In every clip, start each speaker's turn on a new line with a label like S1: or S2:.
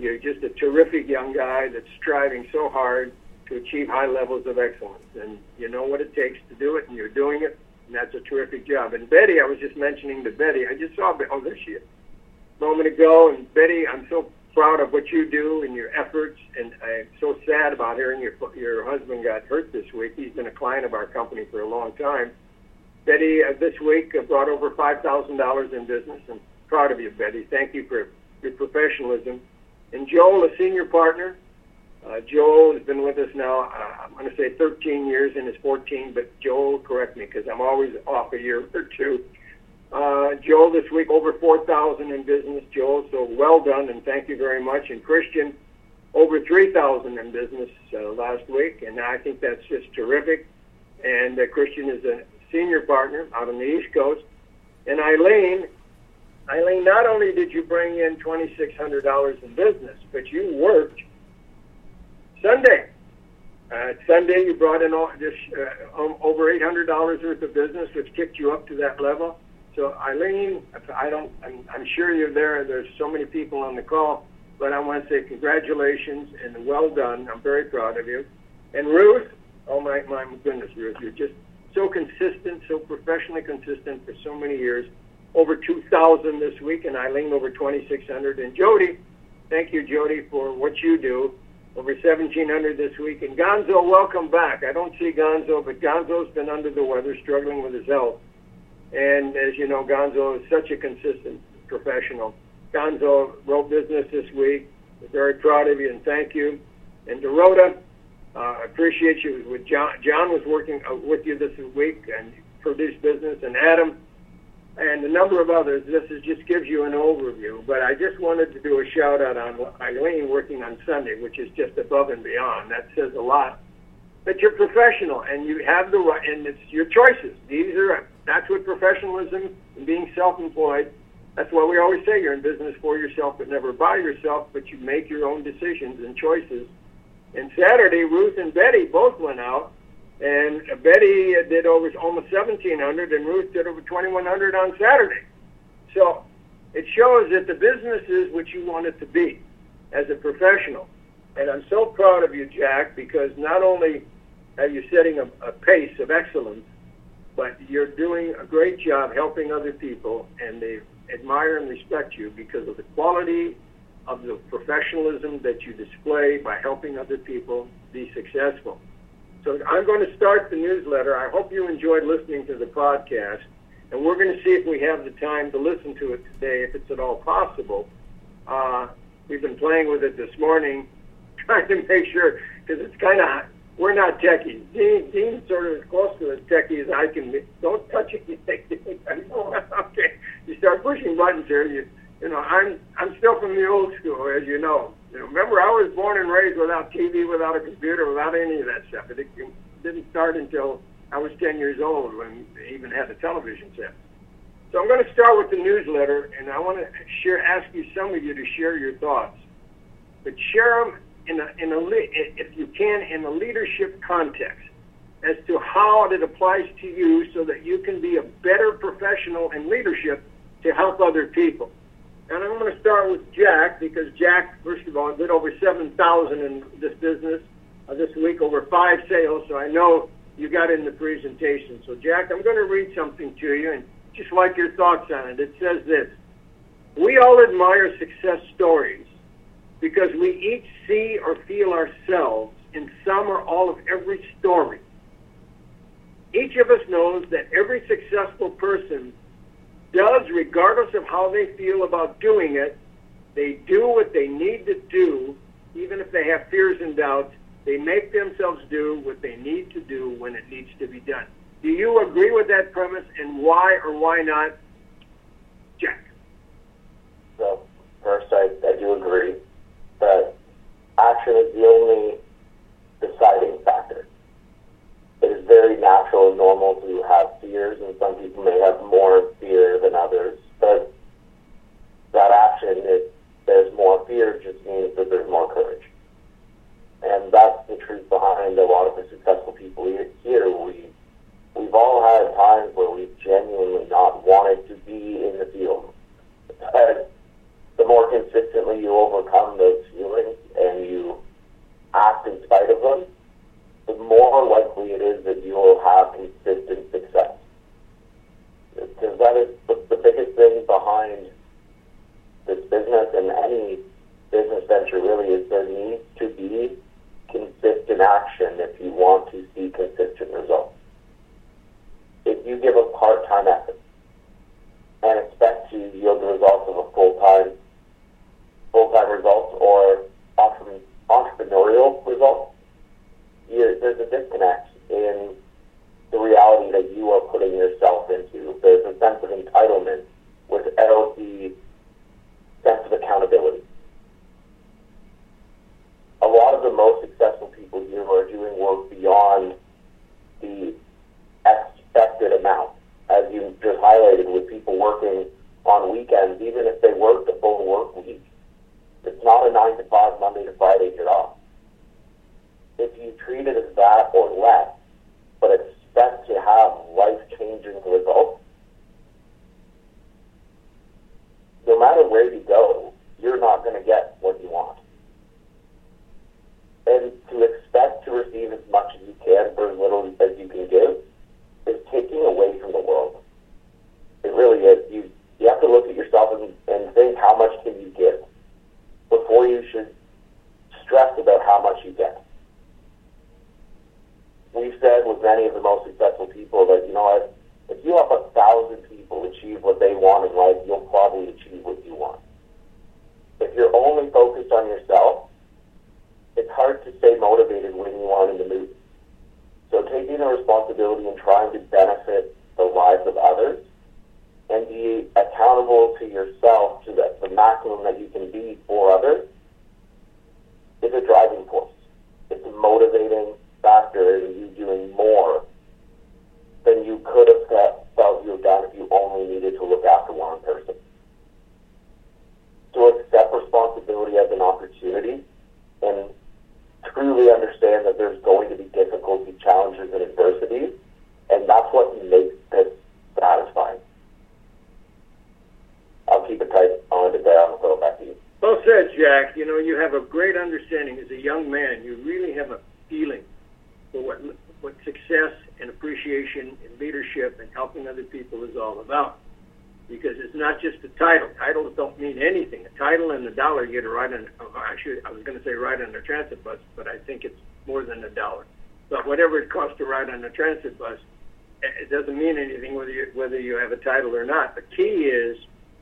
S1: You're just a terrific young guy that's striving so hard to achieve high levels of excellence. And you know what it takes to do it, and you're doing it, and that's a terrific job. And Betty, I was just mentioning to Betty, I just saw, oh, there she is, a moment ago. And Betty, I'm so proud of what you do and your efforts, and I'm so sad about hearing your husband got hurt this week. He's been a client of our company for a long time. Betty, this week brought over $5,000 in business. I'm proud of you, Betty. Thank you for your professionalism. And Joel, a senior partner. Joel has been with us now, I'm going to say 13 years, in his 14, but Joel, correct me, because I'm always off a year or two. Joel, this week, over 4,000 in business, Joel, so well done, and thank you very much. And Christian, over 3,000 in business last week, and I think that's just terrific. And Christian is a senior partner out on the East Coast. And Eileen, not only did you bring in $2,600 in business, but you worked Sunday. Sunday, you brought in over $800 worth of business, which kicked you up to that level. So Eileen, I'm sure you're there. There's so many people on the call, but I want to say congratulations and well done. I'm very proud of you. And Ruth, oh my goodness, Ruth, you're just so consistent, so professionally consistent for so many years. Over 2,000 this week, and Eileen over 2,600. And Jody, thank you, Jody, for what you do. Over 1,700 this week. And Gonzo, welcome back. I don't see Gonzo, but Gonzo's been under the weather, struggling with his health. And as you know, Gonzo is such a consistent professional. Gonzo wrote business this week. We're very proud of you, and thank you. And Dorota, I appreciate you. With John was working with you this week and produced business, and Adam, and a number of others. This just gives you an overview, but I just wanted to do a shout out on Eileen working on Sunday, which is just above and beyond. That says a lot. But you're professional, and you have the right, and it's your choices. That's what professionalism and being self-employed. That's why we always say you're in business for yourself, but never by yourself. But you make your own decisions and choices. And Saturday, Ruth and Betty both went out. And Betty did over almost 1,700, and Ruth did over 2,100 on Saturday. So it shows that the business is what you want it to be as a professional. And I'm so proud of you, Jack, because not only are you setting a pace of excellence, but you're doing a great job helping other people, and they admire and respect you because of the quality of the professionalism that you display by helping other people be successful. So I'm going to start the newsletter. I hope you enjoyed listening to the podcast, and we're going to see if we have the time to listen to it today, if it's at all possible. We've been playing with it this morning, trying to make sure, because it's kind of, we're not techies. Dean's sort of as close to as techie as I can be. Don't touch it. Okay. You start pushing buttons here. You know, I'm still from the old school, as you know. Remember, I was born and raised without TV, without a computer, without any of that stuff. It didn't start until I was 10 years old when they even had a television set. So I'm going to start with the newsletter, and I want to ask some of you to share your thoughts. But share them if you can, in a leadership context as to how it applies to you so that you can be a better professional in leadership to help other people. And I'm going to start with Jack, because Jack, first of all, did over 7,000 in this business this week, over 5 sales, so I know you got in the presentation. So, Jack, I'm going to read something to you and just like your thoughts on it. It says this: we all admire success stories because we each see or feel ourselves in some or all of every story. Each of us knows that every successful person does, regardless of how they feel about doing it. They do what they need to do, even if they have fears and doubts. They make themselves do what they need to do when it needs to be done. Do you agree with that premise, and why or why not, Jack?
S2: So, first, I do agree that action is the only deciding factor. It is very natural and normal to have fears, and some people may have more fear than others. But that action, if there's more fear, just means that there's more courage. And that's the truth behind a lot of the successful people here. We've all had times where we've genuinely not wanted to be in the field. But the more consistently you overcome those fears, entrepreneurial results, there's a disconnect in the reality that you are putting yourself into. There's a sense of entitlement without the sense of accountability. A lot of the most successful people here are doing work beyond the expected amount. As you just highlighted, with people working on weekends, even if they work the full work week, it's not a 9 to 5, Monday to Friday job. If you treat it as that or less, but expect to have life-changing results, no matter where you go, you're not going to get what you want. And to expect to receive as much as you can for as little as you can give is taking away from the world. It really is. You have to look at yourself and think, how much can you give before you should stress about how much you get. We've said with many of the most successful people that, if you help 1,000 people achieve what they want in life, you'll probably achieve what you want. If you're only focused on yourself, it's hard to stay motivated when you aren't in the mood. So taking the responsibility and trying to benefit the lives of others and be accountable to yourself to the maximum that you can be for others is a driving force. It's a motivating factor in you doing more than you could have felt you have done if you only needed to look after one person. So accept responsibility as an opportunity and truly understand that there's going to be difficulty, challenges, and adversities, and that's what makes this satisfying. I'll keep it tight. I'll end it there. I'll throw it back to you.
S1: Well said, Jack. You have a great understanding. As a young man, you really have a feeling for what success and appreciation and leadership and helping other people is all about. Because it's not just a title. Titles don't mean anything. A title and a dollar you get right on. Actually, I was going to say right on the transit bus, but I think it's more than $1. But whatever it costs to ride on the transit bus, it doesn't mean anything whether you have a title or not. The key is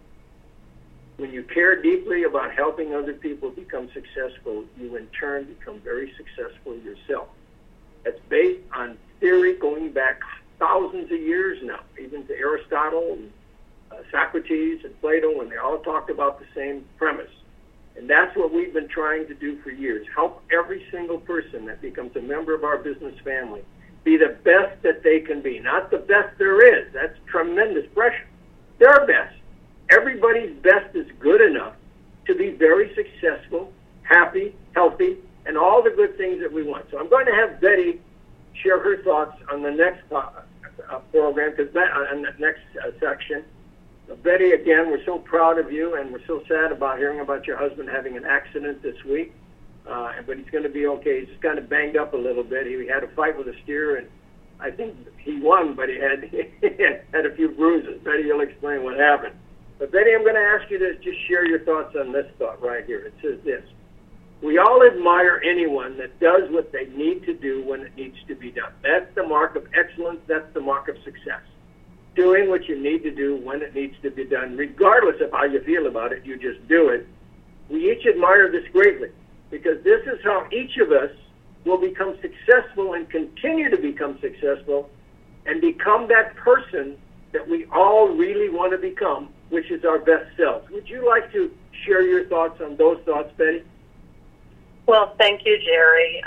S1: when you care deeply about helping other people become successful, you in turn become very successful yourself. It's based on theory going back thousands of years now, even to Aristotle and Socrates and Plato, when they all talked about the same premise. And that's what we've been trying to do for years. Help every single person that becomes a member of our business family be the best that they can be. Not the best there is. That's tremendous pressure. Their best. Everybody's best is good enough to be very successful, happy, healthy, and all the good things that we want. So I'm going to have Betty share her thoughts on the next program, because on the next section. Betty, again, we're so proud of you, and we're so sad about hearing about your husband having an accident this week. But he's going to be okay. He's just kind of banged up a little bit. He had a fight with a steer, and I think he won, but he had a few bruises. Betty, you'll explain what happened. But Betty, I'm going to ask you to just share your thoughts on this thought right here. It says this: we all admire anyone that does what they need to do when it needs to be done. That's the mark of excellence. That's the mark of success. Doing what you need to do when it needs to be done, regardless of how you feel about it, you just do it. We each admire this greatly, because this is how each of us will become successful and continue to become successful and become that person that we all really want to become, which is our best selves. Would you like to share your thoughts on those thoughts, Betty?
S3: Well, thank you, Jerry.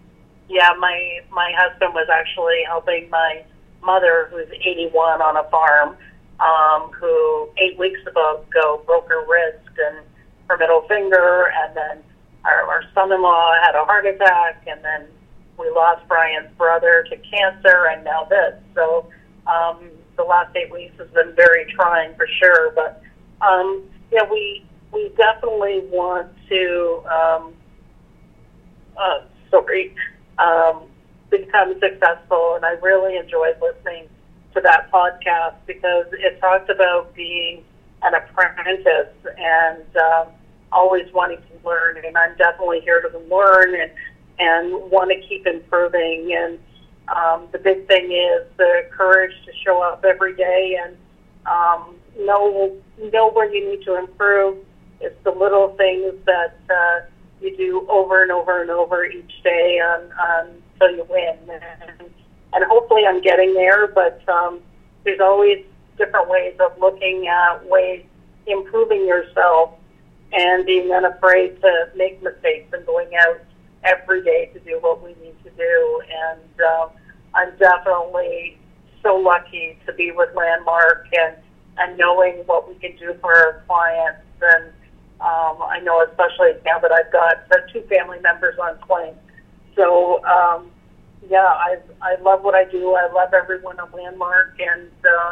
S3: My husband was actually helping my mother, who's 81, on a farm, who 8 weeks ago broke her wrist and her middle finger, and then our son-in-law had a heart attack, and then we lost Brian's brother to cancer, and now this. So the last 8 weeks has been very trying for sure. But we definitely want to become successful, and I really enjoyed listening to that podcast because it talked about being an apprentice and always wanting to learn, and I'm definitely here to learn and want to keep improving. And the big thing is the courage to show up every day and know where you need to improve. It's the little things that you do over and over and over each day until you win. And hopefully I'm getting there, but there's always different ways of looking at ways improving yourself and being unafraid to make mistakes and going out every day to do what we need to do. And I'm definitely so lucky to be with Landmark and knowing what we can do for our clients. And I know especially now that I've got 2 family members on claim. So, yeah, I love what I do. I love everyone at Landmark, and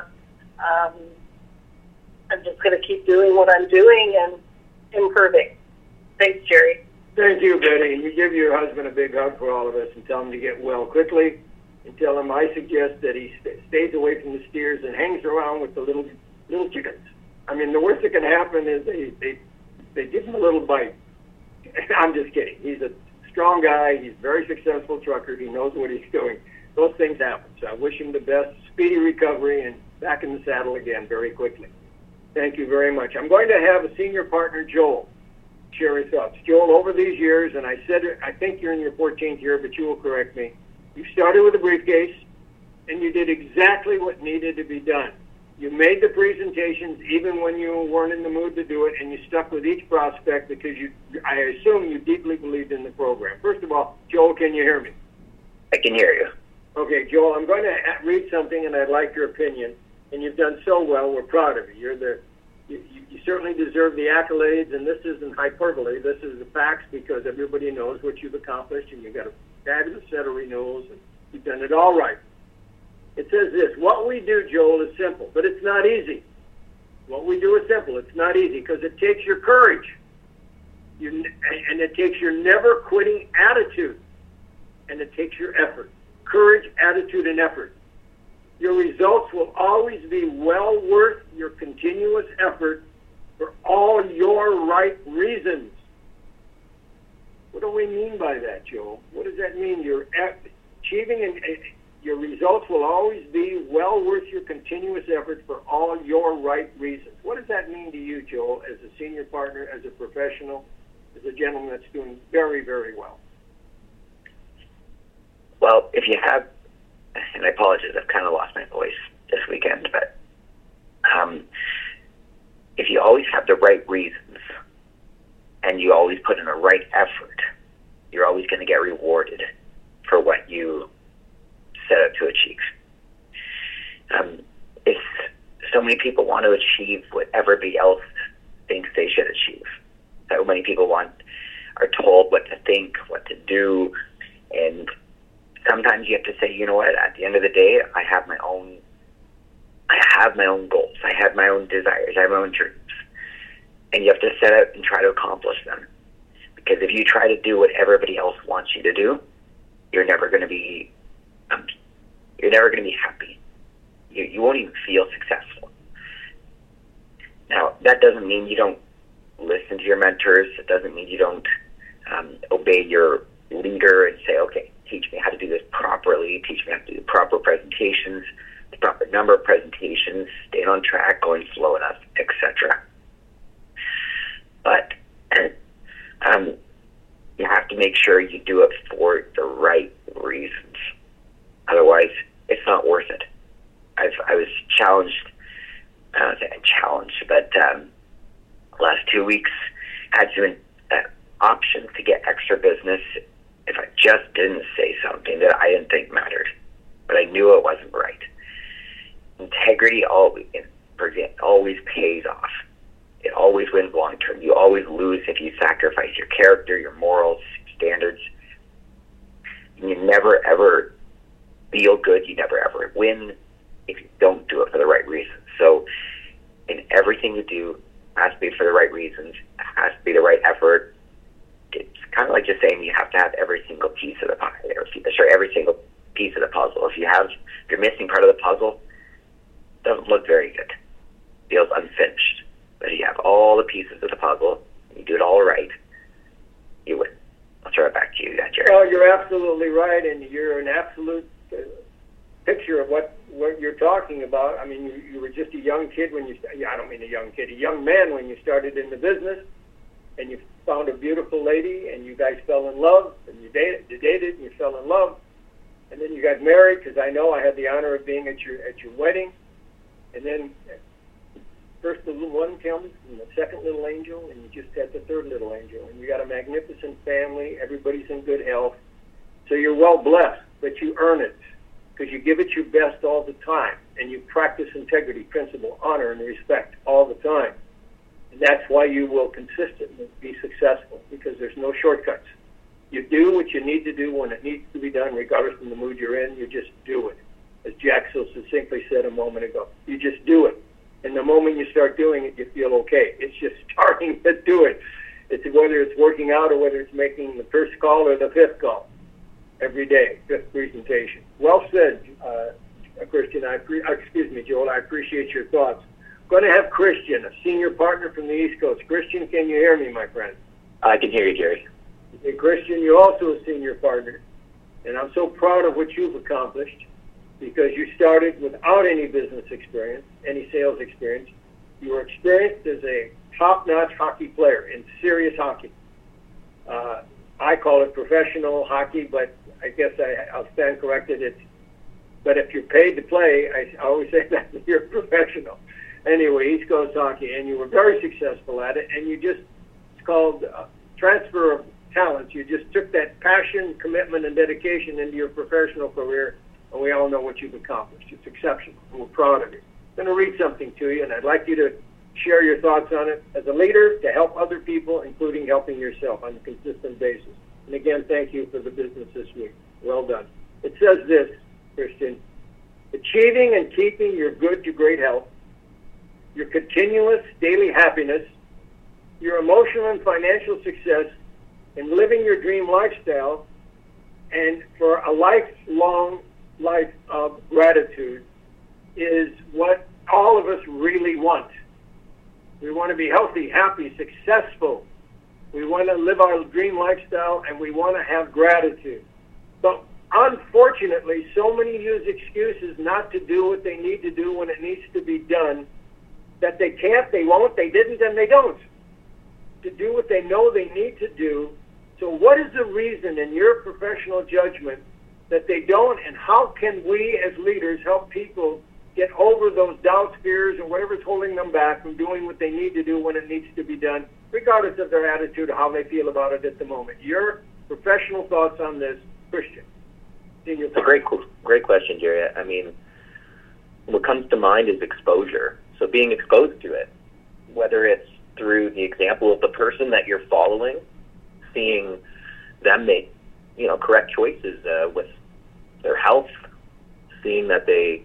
S3: I'm just going to keep doing what I'm doing and improving. Thanks, Jerry.
S1: Thank you, Betty. And you give your husband a big hug for all of us and tell him to get well quickly. And tell him I suggest that he stays away from the steers and hangs around with the little chickens. I mean, the worst that can happen is they give him a little bite. I'm just kidding. He's a strong guy. He's a very successful trucker. He knows what he's doing. Those things happen. So I wish him the best, speedy recovery, and back in the saddle again very quickly. Thank you very much. I'm going to have a senior partner, Joel, share his thoughts. Joel, over these years, and I said it, I think you're in your 14th year, but you will correct me. You started with a briefcase, and you did exactly what needed to be done. You made the presentations even when you weren't in the mood to do it, and you stuck with each prospect because I assume you deeply believed in the program. First of all, Joel, can you hear me?
S4: I can hear you.
S1: Okay, Joel, I'm going to read something, and I'd like your opinion. And you've done so well. We're proud of you. You certainly deserve the accolades, and this isn't hyperbole. This is the facts because everybody knows what you've accomplished, and you've got a fabulous set of renewals, and you've done it all right. It says this: what we do, Joel, is simple, but it's not easy. What we do is simple. It's not easy because it takes your courage, and it takes your never-quitting attitude, and it takes your effort. Courage, attitude, and effort. Your results will always be well worth your continuous effort for all your right reasons. What do we mean by that, Joel? What does that mean? You're achieving and your results will always be well worth your continuous effort for all your right reasons. What does that mean to you, Joel, as a senior partner, as a professional, as a gentleman that's doing very, very well?
S4: Well, if you have, and I apologize, I've kind of lost my voice this weekend, but if you always have the right reasons and you always put in the right effort, you're always going to get rewarded for what you set out to achieve. If so many people want to achieve what everybody else thinks they should achieve, so many people are told what to think, what to do, and sometimes you have to say, you know what, at the end of the day, I have my own goals. I have my own desires. I have my own dreams. And you have to set out and try to accomplish them. Because if you try to do what everybody else wants you to do, you're never going to be happy. You won't even feel successful. Now, that doesn't mean you don't listen to your mentors. It doesn't mean you don't obey your leader and say, okay, teach me how to do this properly, teach me how to do the proper presentations, the proper number of presentations, staying on track, going slow enough, etc. But you have to make sure you do it for the right reasons. Otherwise, it's not worth it. I was challenged, I don't say challenged, but last 2 weeks I had some options to get extra business if I just didn't say something that I didn't think mattered, but I knew it wasn't right. Integrity always pays off. It always wins long term. You always lose if you sacrifice your character, your morals, standards. And you never ever feel good. You never ever win if you don't do it for the right reasons. So in everything you do, it has to be for the right reasons. It has to be the right effort. It's kind of like just saying you have to have every single piece of the pie, every single piece of the puzzle. If you're missing part of the puzzle, it doesn't look very good. It feels unfinished. But if you have all the pieces of the puzzle, and you do it all right, you win. I'll throw it back to you, Jerry.
S1: Well, you're absolutely right, and you're an absolute picture of what you're talking about. I mean, you were just a young kid when you started. I don't mean a young kid, a young man when you started in the business, and you found a beautiful lady and you guys fell in love, and you dated and you fell in love, and then you got married, because I know I had the honor of being at your wedding, and then first the little one comes, and the second little angel, and you just had the third little angel, and you got a magnificent family. Everybody's in good health, so you're well blessed, but you earn it because you give it your best all the time, and you practice integrity, principle, honor, and respect all the time. And that's why you will consistently be successful, because there's no shortcuts. You do what you need to do when it needs to be done, regardless of the mood you're in. You just do it. As Jack so succinctly said a moment ago, you just do it. And the moment you start doing it, you feel okay. It's just starting to do it. It's whether it's working out or whether it's making the first call or the fifth call every day, fifth presentation. Well said, Christian. Joel. I appreciate your thoughts. Going to have Christian, a senior partner from the East Coast. Christian, can you hear me, my friend?
S5: I can hear you, Jerry.
S1: Hey, Christian, you're also a senior partner, and I'm so proud of what you've accomplished, because you started without any business experience, any sales experience. You were experienced as a top-notch hockey player in serious hockey. I call it professional hockey, but I guess I'll stand corrected. But if you're paid to play, I always say that you're a professional. Anyway, East Coast hockey, and you were very successful at it, and it's called transfer of talents. You just took that passion, commitment, and dedication into your professional career, and we all know what you've accomplished. It's exceptional, and we're proud of you. I'm going to read something to you, and I'd like you to share your thoughts on it as a leader to help other people, including helping yourself on a consistent basis. And again, thank you for the business this week. Well done. It says this, Christian: achieving and keeping your good to great health, your continuous daily happiness, your emotional and financial success, and living your dream lifestyle, and for a lifelong life of gratitude, is what all of us really want. We want to be healthy, happy, successful. We want to live our dream lifestyle, and we want to have gratitude. But unfortunately, so many use excuses not to do what they need to do when it needs to be done, that they can't, they won't, they didn't, and they don't, to do what they know they need to do. So what is the reason, in your professional judgment, that they don't, and how can we as leaders help people get over those doubts, fears, or whatever's holding them back from doing what they need to do when it needs to be done, regardless of their attitude or how they feel about it at the moment? Your professional thoughts on this, Christian?
S5: It's a great question, Jerry. I mean, what comes to mind is exposure. So being exposed to it, whether it's through the example of the person that you're following, seeing them make, correct choices with their health, seeing that they,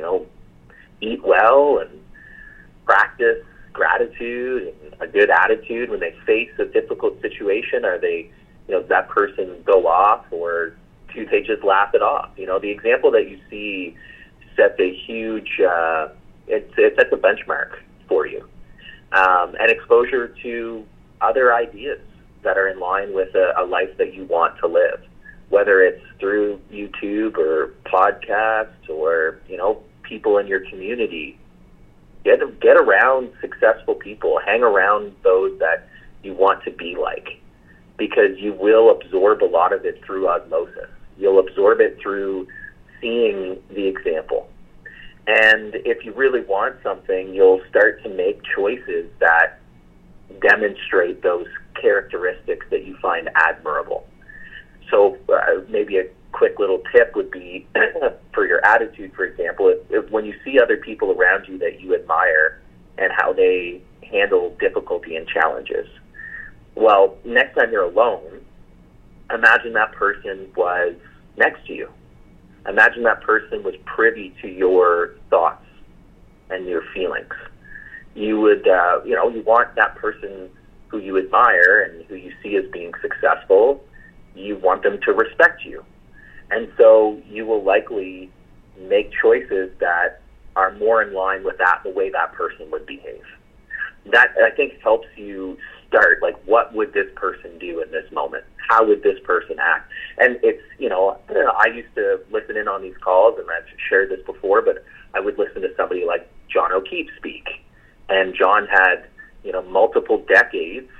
S5: eat well and practice gratitude and a good attitude when they face a difficult situation. Are they, does that person go off, or do they just laugh it off? The example that you see sets a huge, it sets a benchmark for you. And exposure to other ideas that are in line with a life that you want to live, whether it's through YouTube or podcasts or, people in your community. Get around successful people. Hang around those that you want to be like, because you will absorb a lot of it through osmosis. You'll absorb it through seeing the example. And if you really want something, you'll start to make choices that demonstrate those characteristics that you find admirable. So maybe a quick little tip would be for your attitude, for example, if when you see other people around you that you admire and how they handle difficulty and challenges, well, next time you're alone, imagine that person was next to you. Imagine that person was privy to your thoughts and your feelings. You would, you want that person who you admire and who you see as being successful, you want them to respect you. And so you will likely make choices that are more in line with the way that person would behave. That, I think, helps you start, like, what would this person do in this moment? How would this person act? And it's, I used to listen in on these calls, and I've shared this before, but I would listen to somebody like John O'Keefe speak. And John had, multiple decades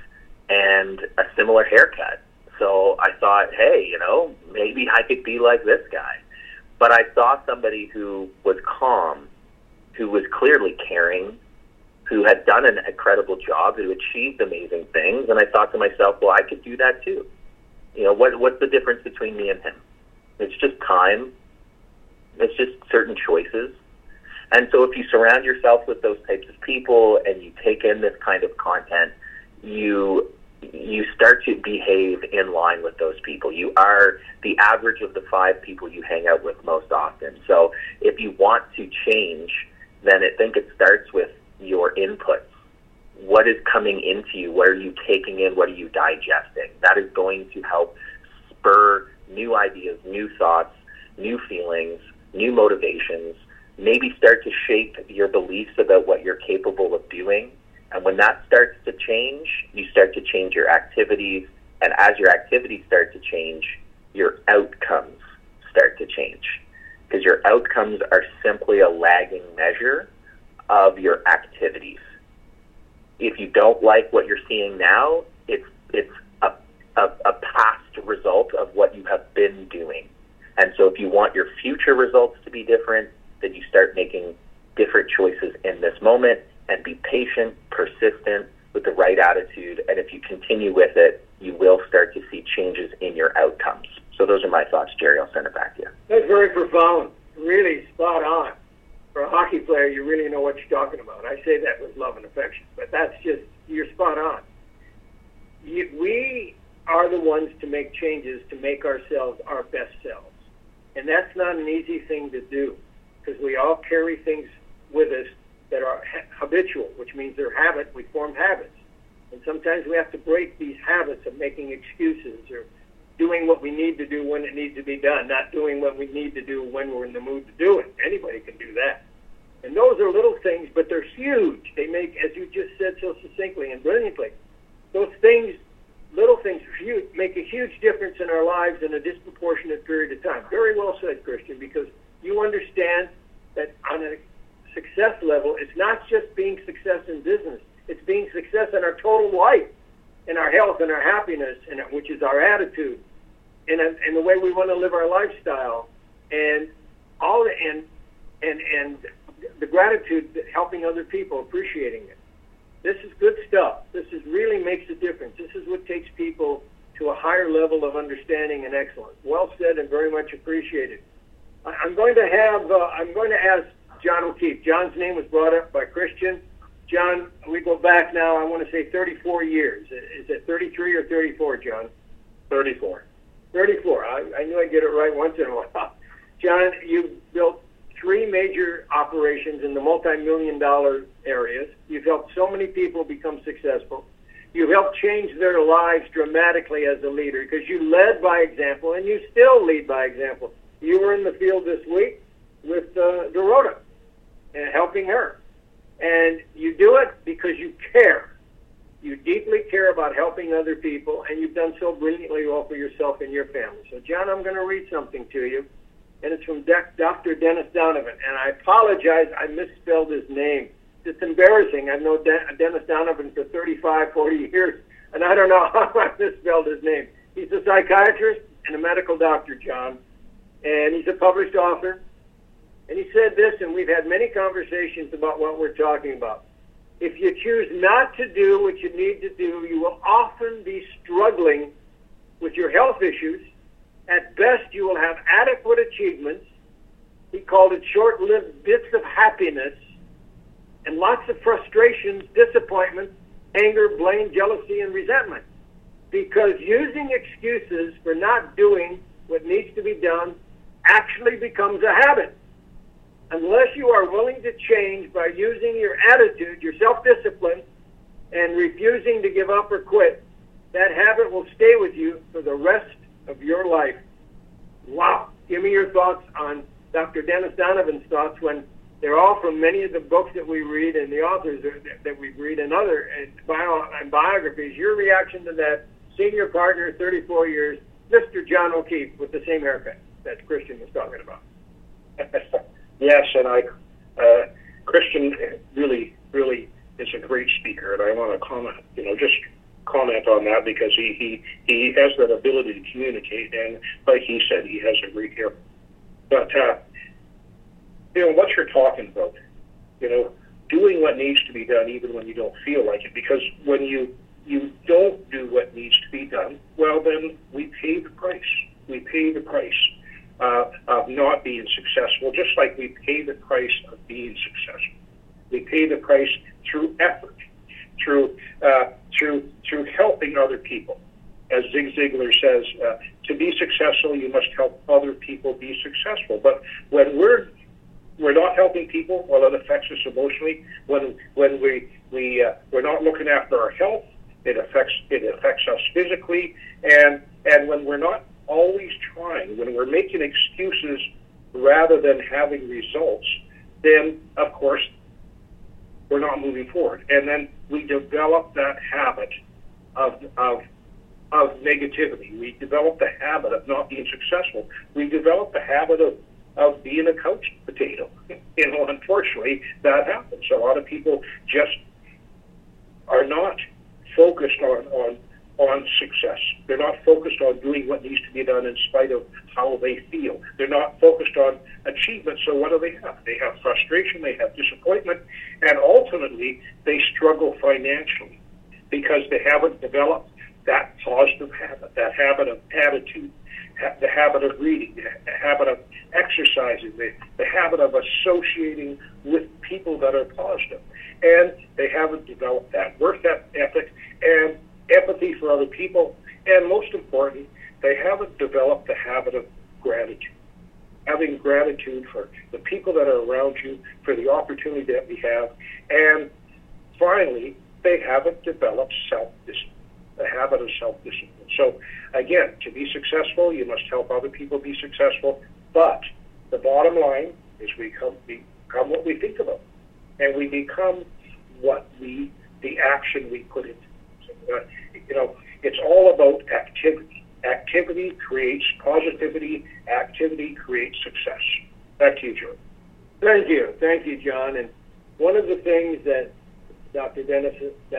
S5: and a similar haircut. So I thought, hey, you know, maybe I could be like this guy. But I saw somebody who was calm, who was clearly caring, who had done an incredible job, who achieved amazing things, and I thought to myself, well, I could do that too. You know, what's the difference between me and him? It's just time. It's just certain choices. And so if you surround yourself with those types of people and you take in this kind of content, you start to behave in line with those people. You are the average of the 5 people you hang out with most often. So if you want to change, then I think it starts with your inputs. What is coming into you? What are you taking in? What are you digesting? That is going to help spur new ideas, new thoughts, new feelings, new motivations, maybe start to shape your beliefs about what you're capable of doing. And when that starts to change, you start to change your activities. And as your activities start to change, your outcomes start to change. Because your outcomes are simply a lagging measure of your activities. If you don't like what you're seeing now, it's a past result of what you have been doing. And so if you want your future results to be different, then you start making different choices in this moment and be patient, persistent, with the right attitude. And if you continue with it, you will start to see changes in your outcomes. So those are my thoughts, Jerry. I'll send it back to you.
S1: That's very profound. Really spot on. For a hockey player, you really know what you're talking about. I say that with love and affection, but that's just, you're spot on. We are the ones to make changes to make ourselves our best selves. And that's not an easy thing to do, because we all carry things with us that are habitual, which means they're habit. We form habits. And sometimes we have to break these habits of making excuses or doing what we need to do when it needs to be done, not doing what we need to do when we're in the mood to do it. Anybody can do that. And those are little things, but they're huge. They make, as you just said so succinctly and brilliantly, those things, little things, make a huge difference in our lives in a disproportionate period of time. Very well said, Christian, because you understand that on a success level, it's not just being success in business. It's being success in our total life, in our health and our happiness, which is our attitude, and the way we want to live our lifestyle, and all and the gratitude, helping other people, appreciating it. This is good stuff. This really makes a difference. This is what takes people to a higher level of understanding and excellence. Well said and very much appreciated. I'm going to ask John O'Keefe. John's name was brought up by Christian. John, we go back now, I want to say 34 years. Is it 33 or 34, John?
S6: 34.
S1: 34. I knew I'd get it right once in a while. John, you built 3 major operations in the multi-million-dollar areas. You've helped so many people become successful. You've helped change their lives dramatically as a leader because you led by example, and you still lead by example. You were in the field this week with Dorota and helping her. And you do it because you care. You deeply care about helping other people, and you've done so brilliantly well for yourself and your family. So, John, I'm going to read something to you, and it's from Dr. Dennis Donovan. And I apologize, I misspelled his name. It's embarrassing. I've known Dennis Donovan for 35, 40 years, and I don't know how I misspelled his name. He's a psychiatrist and a medical doctor, John, and he's a published author. And he said this, and we've had many conversations about what we're talking about. If you choose not to do what you need to do, you will often be struggling with your health issues. At best, you will have adequate achievements. He called it short-lived bits of happiness and lots of frustrations, disappointment, anger, blame, jealousy, and resentment. Because using excuses for not doing what needs to be done actually becomes a habit. Unless you are willing to change by using your attitude, your self-discipline, and refusing to give up or quit, that habit will stay with you for the rest of your life. Wow. Give me your thoughts on Dr. Dennis Donovan's thoughts when they're all from many of the books that we read and the authors that we read and other and biographies. Your reaction to that senior partner, 34 years, Mr. John O'Keefe, with the same haircut that Christian was talking about.
S6: Yes, and Christian really is a great speaker, and I want to comment. Just comment on that because he has that ability to communicate, and like he said, he has a great ear. But what you're talking about, doing what needs to be done even when you don't feel like it, because when you don't do what needs to be done, well, then we pay the price. We pay the price of not being successful, just like we pay the price of being successful. We pay the price through effort, through helping other people. As Zig Ziglar says, to be successful, you must help other people be successful. But when we're not helping people, well, it affects us emotionally. When we're not looking after our health, it affects us physically. And when we're not always trying, when we're making excuses rather than having results, then of course we're not moving forward. And then we develop that habit of negativity. We develop the habit of not being successful. We develop the habit of being a couch potato. Unfortunately, that happens. A lot of people just are not focused on success. They're not focused on doing what needs to be done in spite of how they feel. They're not focused on achievement. So what do they have? They have frustration, they have disappointment, and ultimately they struggle financially because they haven't developed that positive habit, that habit of attitude, the habit of reading, the habit of exercising, the habit of associating with people that are positive. And they haven't developed that work ethic and empathy for other people. And most important, they haven't developed the habit of gratitude. Having gratitude for the people that are around you, for the opportunity that we have. And finally, they haven't developed self-discipline. The habit of self-discipline. So again, to be successful, you must help other people be successful. But the bottom line is we become what we think about, and we become the action we put into. It's all about activity. Activity creates positivity. Activity creates success. Back to you, Joe.
S1: Thank you, John. And one of the things that Dennis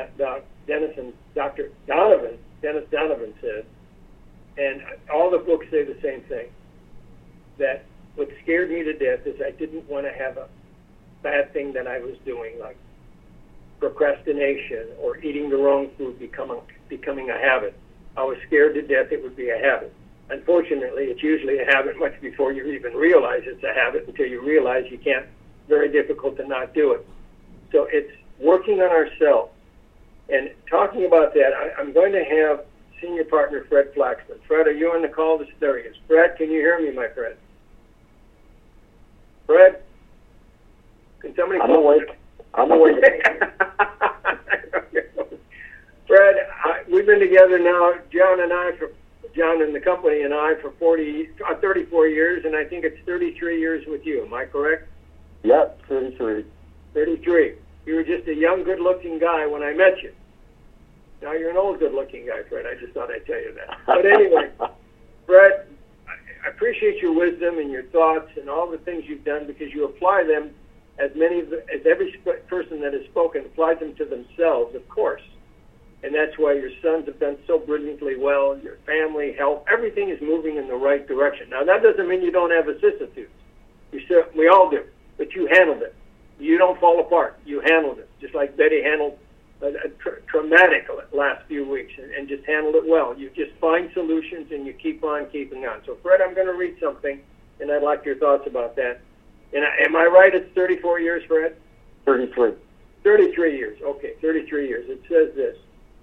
S1: Donovan said, and all the books say the same thing, that what scared me to death is I didn't want to have a bad thing that I was doing, like procrastination or eating the wrong food becoming a habit. I was scared to death it would be a habit. Unfortunately, it's usually a habit much before you even realize it's a habit, until you realize you can't. Very difficult to not do it. So it's working on ourselves. And talking about that, I'm going to have senior partner Fred Flaxman. Fred, are you on the call? There he is. Fred, can you hear me, my friend? Fred? Can somebody
S2: I'm awake.
S1: Fred, we've been together now, John and the company and I, for 34 years, and I think it's 33 years with you. Am I correct?
S2: Yep, 33.
S1: 33. You were just a young, good-looking guy when I met you. Now you're an old, good-looking guy, Fred. I just thought I'd tell you that. But anyway, Fred, I appreciate your wisdom and your thoughts and all the things you've done, because you apply them, as every person that has spoken applies them to themselves, of course. And that's why your sons have done so brilliantly well. Your family, health, everything is moving in the right direction. Now, that doesn't mean you don't have vicissitudes. We all do. But you handled it. You don't fall apart. You handled it, just like Betty handled a traumatic last few weeks, and just handled it well. You just find solutions and you keep on keeping on. So, Fred, I'm going to read something, and I'd like your thoughts about that. And am I right? It's 34 years, Fred?
S2: 33.
S1: 33 years. Okay, 33 years. It says this: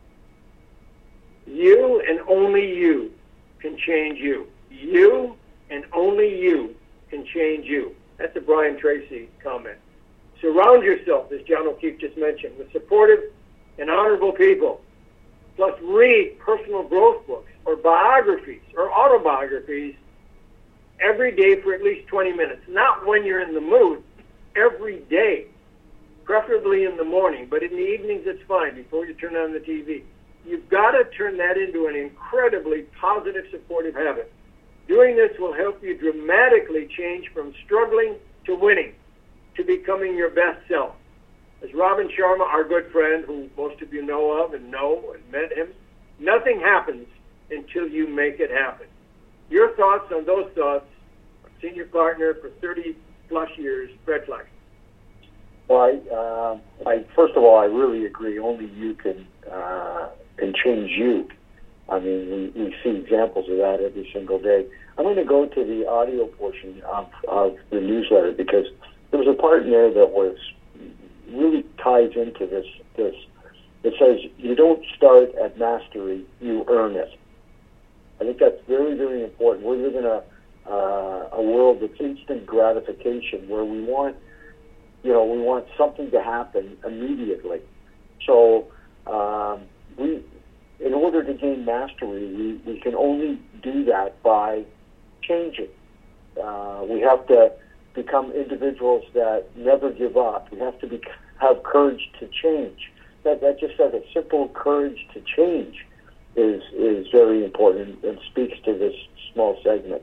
S1: you and only you can change you. You and only you can change you. That's a Brian Tracy comment. Surround yourself, as John O'Keefe just mentioned, with supportive and honorable people. Plus, read personal growth books or biographies or autobiographies every day for at least 20 minutes. Not when you're in the mood, every day. Preferably in the morning, but in the evenings it's fine, before you turn on the TV. You've got to turn that into an incredibly positive, supportive habit. Doing this will help you dramatically change from struggling to winning, to becoming your best self. as Robin Sharma, our good friend, who most of you know of and met him, nothing happens until you make it happen. Your thoughts on those thoughts, senior partner for 30-plus years, Fred Fleck.
S7: Well, I first of all, I really agree. Only you can change you. I mean, we see examples of that every single day. I'm going to go to the audio portion of the newsletter because there was a part in there that was really ties into this. It says, you don't start at mastery, you earn it. I think that's very, very important. We live in a world that's instant gratification where we want something to happen immediately. So in order to gain mastery, we can only do that by changing. We have to become individuals that never give up. We have to have courage to change. That just says a simple courage to change is very important and speaks to this small segment.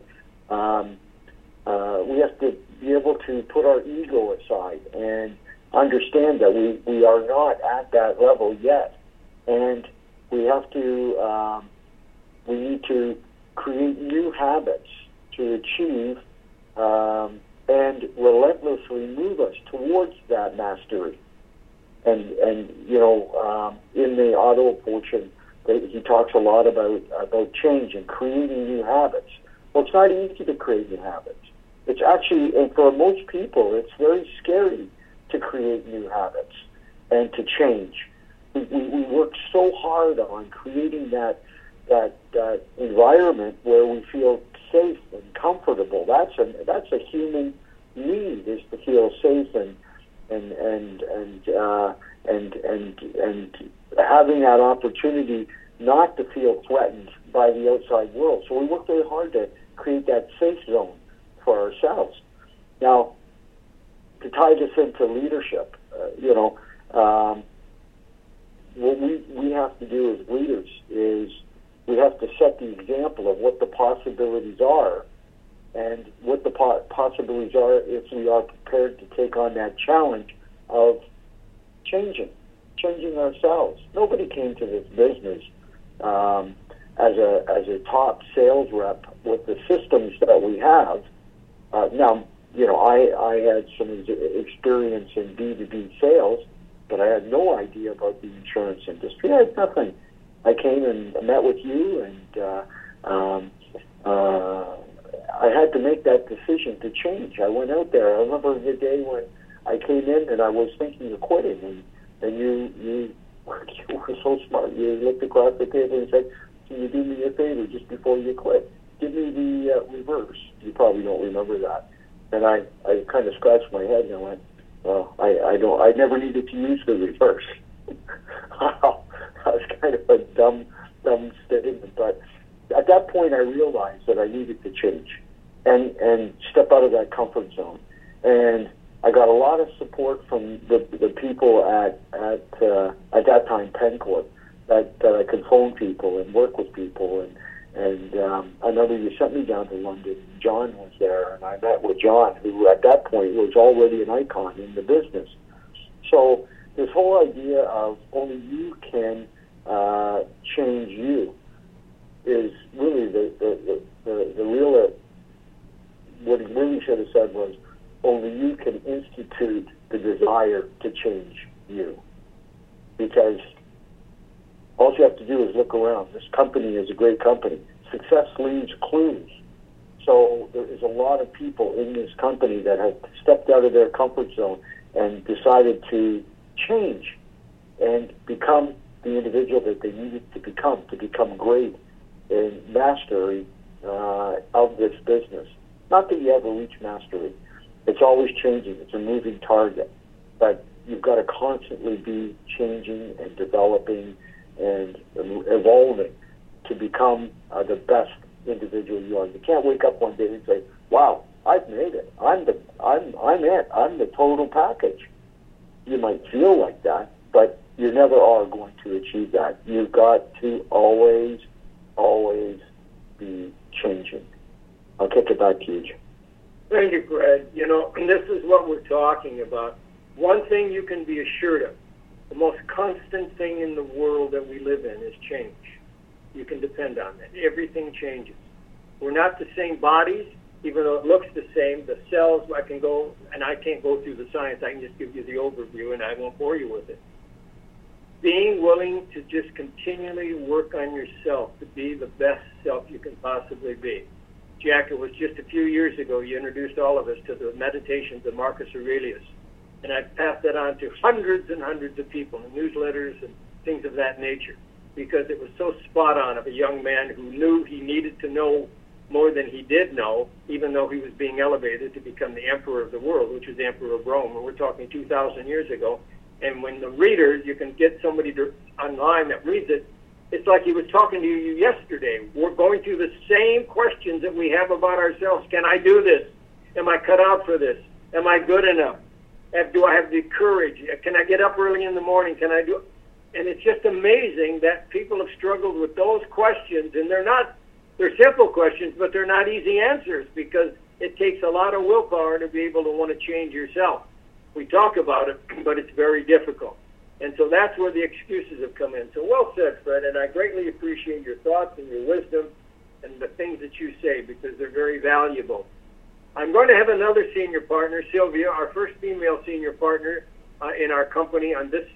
S7: We have to be able to put our ego aside and understand that we are not at that level yet, and we have to we need to create new habits to achieve and relentlessly move us towards that mastery. And in the auto portion, he talks a lot about change and creating new habits. Well, it's not easy to create new habits. It's actually, and for most people, it's very scary to create new habits and to change. We work so hard on creating that environment where we feel safe and comfortable. That's a human need, is to feel safe and having that opportunity not to feel threatened by the outside world. So we work very hard to create that safe zone for ourselves. Now, to tie this into leadership, what we have to do as leaders is we have to set the example of what the possibilities are, and what the possibilities are if we are prepared to take on that challenge of changing ourselves. Nobody came to this business as a top sales rep with the systems that we have. Now, I had some experience in B2B sales, but I had no idea about the insurance industry. I had nothing. I came and met with you, and I had to make that decision to change. I went out there. I remember the day when I came in and I was thinking of quitting, and you were so smart. You looked across the table and said, "Can you do me a favor just before you quit? Give me the reverse." You probably don't remember that. And I kind of scratched my head and I went, "Well, I never needed to use the reverse." That was kind of a dumb statement, but at that point I realized that I needed to change and step out of that comfort zone. And I got a lot of support from the people at that time Pencorp, that I could phone people and work with people, and I remember you sent me down to London. John was there, and I met with John, who at that point was already an icon in the business. So this whole idea of only you can change you is really the real. What he really should have said was, only you can institute the desire to change you. Because all you have to do is look around. This company is a great company. Success leaves clues. So there is a lot of people in this company that have stepped out of their comfort zone and decided to change and become the individual that they needed to become great in mastery of this business. Not that you ever reach mastery. It's always changing. It's a moving target. But you've got to constantly be changing and developing and evolving to become the best individual you are. You can't wake up one day and say, "Wow, I've made it. I'm it. I'm the total package." You might feel like that, but you never are going to achieve that. You've got to always be changing. I'll kick it back to you, Jim.
S1: Thank you, Fred. And this is what we're talking about. one thing you can be assured of, the most constant thing in the world that we live in is change. You can depend on that. Everything changes. We're not the same bodies, even though it looks the same. The cells, I can go, and I can't go through the science. I can just give you the overview, and I won't bore you with it. Being willing to just continually work on yourself to be the best self you can possibly be. Jack, it was just a few years ago you introduced all of us to the meditations of Marcus Aurelius. And I've passed that on to hundreds and hundreds of people in newsletters and things of that nature, because it was so spot on of a young man who knew he needed to know more than he did know, even though he was being elevated to become the emperor of the world, which was the emperor of Rome. And we're talking 2,000 years ago. And when the readers, you can get somebody online that reads it, it's like he was talking to you yesterday. We're going through the same questions that we have about ourselves. Can I do this? Am I cut out for this? Am I good enough? Do I have the courage? Can I get up early in the morning? Can I do? And it's just amazing that people have struggled with those questions, and they're simple questions, but they're not easy answers, because it takes a lot of willpower to be able to want to change yourself. We talk about it, but it's very difficult. And so that's where the excuses have come in. So well said, Fred, and I greatly appreciate your thoughts and your wisdom and the things that you say, because they're very valuable. I'm going to have another senior partner, Sylvia, our first female senior partner in our company on this,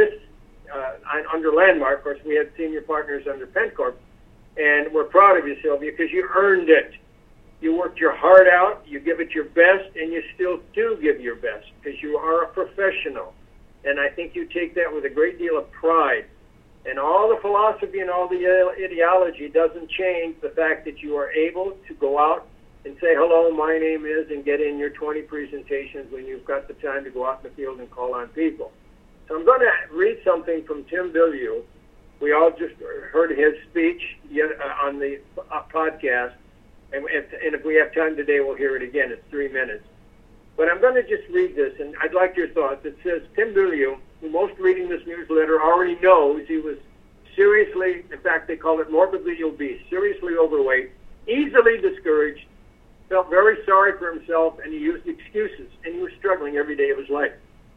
S1: under Landmark. Of course, we had senior partners under PennCorp, and we're proud of you, Sylvia, because you earned it. You worked your heart out, you give it your best, and you still do give your best, because you are a professional. And I think you take that with a great deal of pride. And all the philosophy and all the ideology doesn't change the fact that you are able to go out and say, hello, my name is, and get in your 20 presentations when you've got the time to go out in the field and call on people. So I'm going to read something from Tim Bilyeu. We all just heard his speech on the podcast. And if we have time today, we'll hear it again. It's 3 minutes. But I'm going to just read this, and I'd like your thoughts. It says, Tim Bilyeu, who most reading this newsletter already knows he was seriously, in fact, they call it morbidly obese, seriously overweight, easily discouraged, felt very sorry for himself, and he used excuses, and he was struggling every day of his life.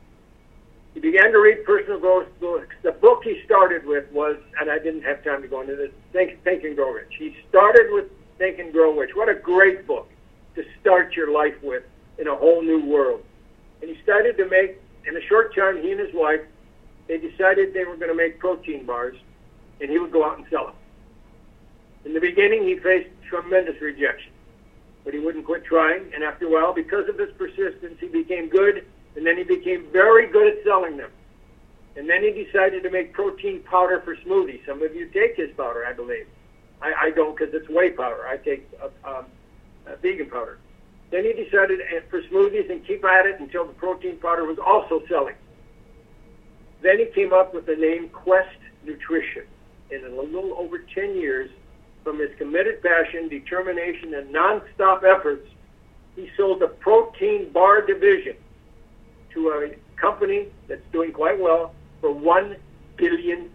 S1: He began to read personal growth books. The book he started with was, and I didn't have time to go into this, Think and Grow Rich. He started with Think and Grow Rich. What a great book to start your life with in a whole new world. And he started to make, in a short time, he and his wife, they decided they were going to make protein bars, and he would go out and sell them. In the beginning, he faced tremendous rejection, but he wouldn't quit trying, and after a while, because of his persistence, he became good, and then he became very good at selling them. And then he decided to make protein powder for smoothies. Some of you take his powder, I believe. I don't, because it's whey powder. I take vegan powder. Then he decided for smoothies and keep at it until the protein powder was also selling. Then he came up with the name Quest Nutrition. And in a little over 10 years, from his committed passion, determination, and nonstop efforts, he sold the protein bar division to a company that's doing quite well for $1 billion,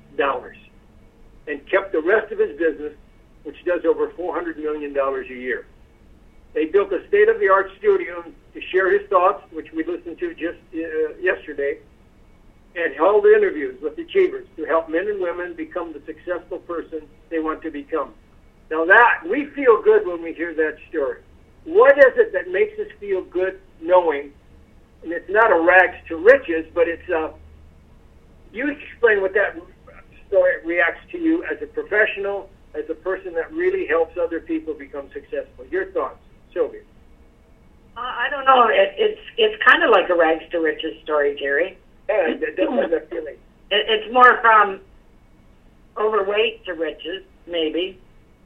S1: and kept the rest of his business, which does over $400 million a year. They built a state-of-the-art studio to share his thoughts, which we listened to just yesterday, and held interviews with achievers to help men and women become the successful person they want to become. Now that, we feel good when we hear that story. What is it that makes us feel good knowing, and it's not a rags to riches, but it's, you explain what that story reacts to you as a professional, as a person that really helps other people become successful. Your thoughts, Sylvia?
S8: I don't know. It's kind of like a rags to riches story, Jerry.
S1: Yeah, that's that feeling.
S8: It's more from overweight to riches, maybe.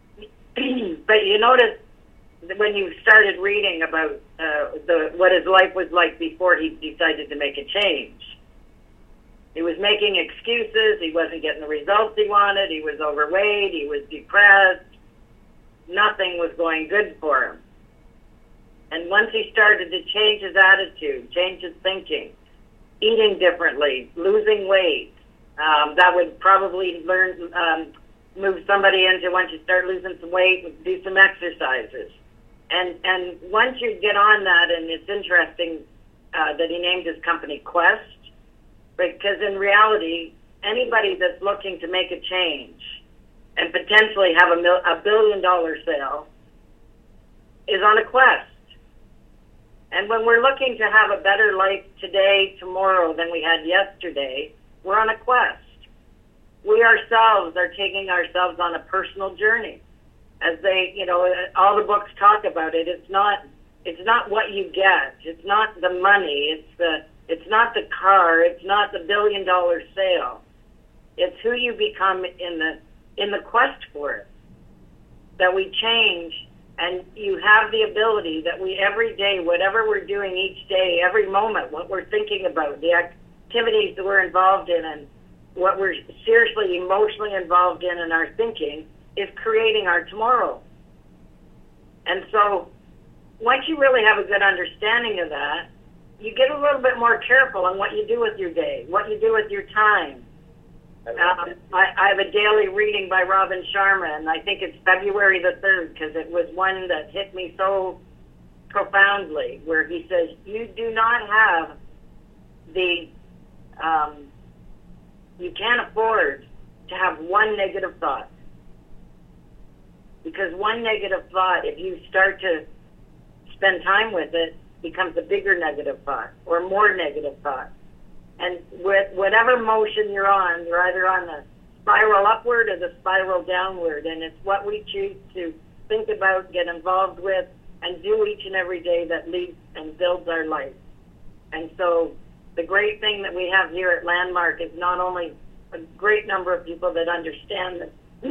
S8: But you notice when you started reading about what his life was like before he decided to make a change. He was making excuses. He wasn't getting the results he wanted. He was overweight. He was depressed. Nothing was going good for him. And once he started to change his attitude, change his thinking, eating differently, losing weight, that would probably move somebody into, once you start losing some weight, do some exercises. And once you get on that, and it's interesting, that he named his company Quest, because in reality, anybody that's looking to make a change and potentially have a $1 billion sale is on a quest. And when we're looking to have a better life today, tomorrow than we had yesterday, we're on a quest. We ourselves are taking ourselves on a personal journey. As they, all the books talk about it. It's not what you get. It's not the money. It's not the car. It's not the $1 billion sale. It's who you become in the quest for it. That we change, and you have the ability that we every day, whatever we're doing each day, every moment, what we're thinking about, the activities that we're involved in, and what we're seriously emotionally involved in our thinking, is creating our tomorrow. And so once you really have a good understanding of that, you get a little bit more careful on what you do with your day, what you do with your time. I have a daily reading by Robin Sharma, and I think it's February the 3rd, because it was one that hit me so profoundly, where he says, you do not have you can't afford to have one negative thought. Because one negative thought, if you start to spend time with it, becomes a bigger negative thought or more negative thought. And with whatever motion you're either on the spiral upward or the spiral downward. And it's what we choose to think about, get involved with, and do each and every day that leads and builds our life. And so the great thing that we have here at Landmark is not only a great number of people that understand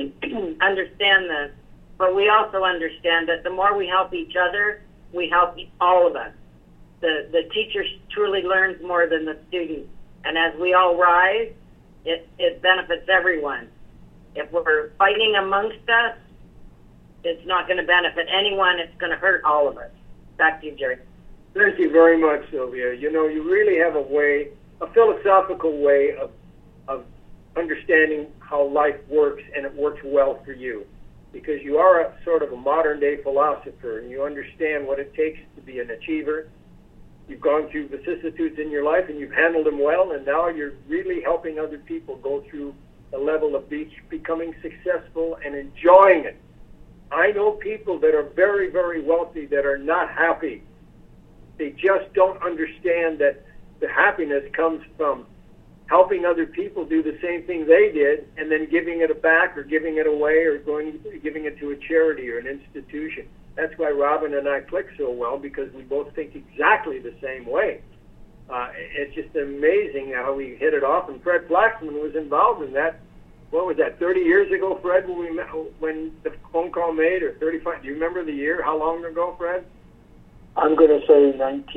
S8: this, but we also understand that the more we help each other, we help all of us. The teacher truly learns more than the student. And as we all rise, it benefits everyone. If we're fighting amongst us, it's not going to benefit anyone. It's going to hurt all of us. Back to you, Jerry.
S1: Thank you very much, Sylvia. You really have a philosophical way of understanding how life works, and it works well for you. Because you are a sort of a modern-day philosopher, and you understand what it takes to be an achiever. You've gone through vicissitudes in your life, and you've handled them well, and now you're really helping other people go through a level of becoming successful and enjoying it. I know people that are very, very wealthy that are not happy. They just don't understand that the happiness comes from helping other people do the same thing they did, and then giving it back or giving it away or giving it to a charity or an institution. That's why Robin and I click so well, because we both think exactly the same way. It's just amazing how we hit it off. And Fred Flaxman was involved in that. What was that, 30 years ago, Fred, when the phone call made, or 35? Do you remember the year? How long ago, Fred?
S7: I'm going to say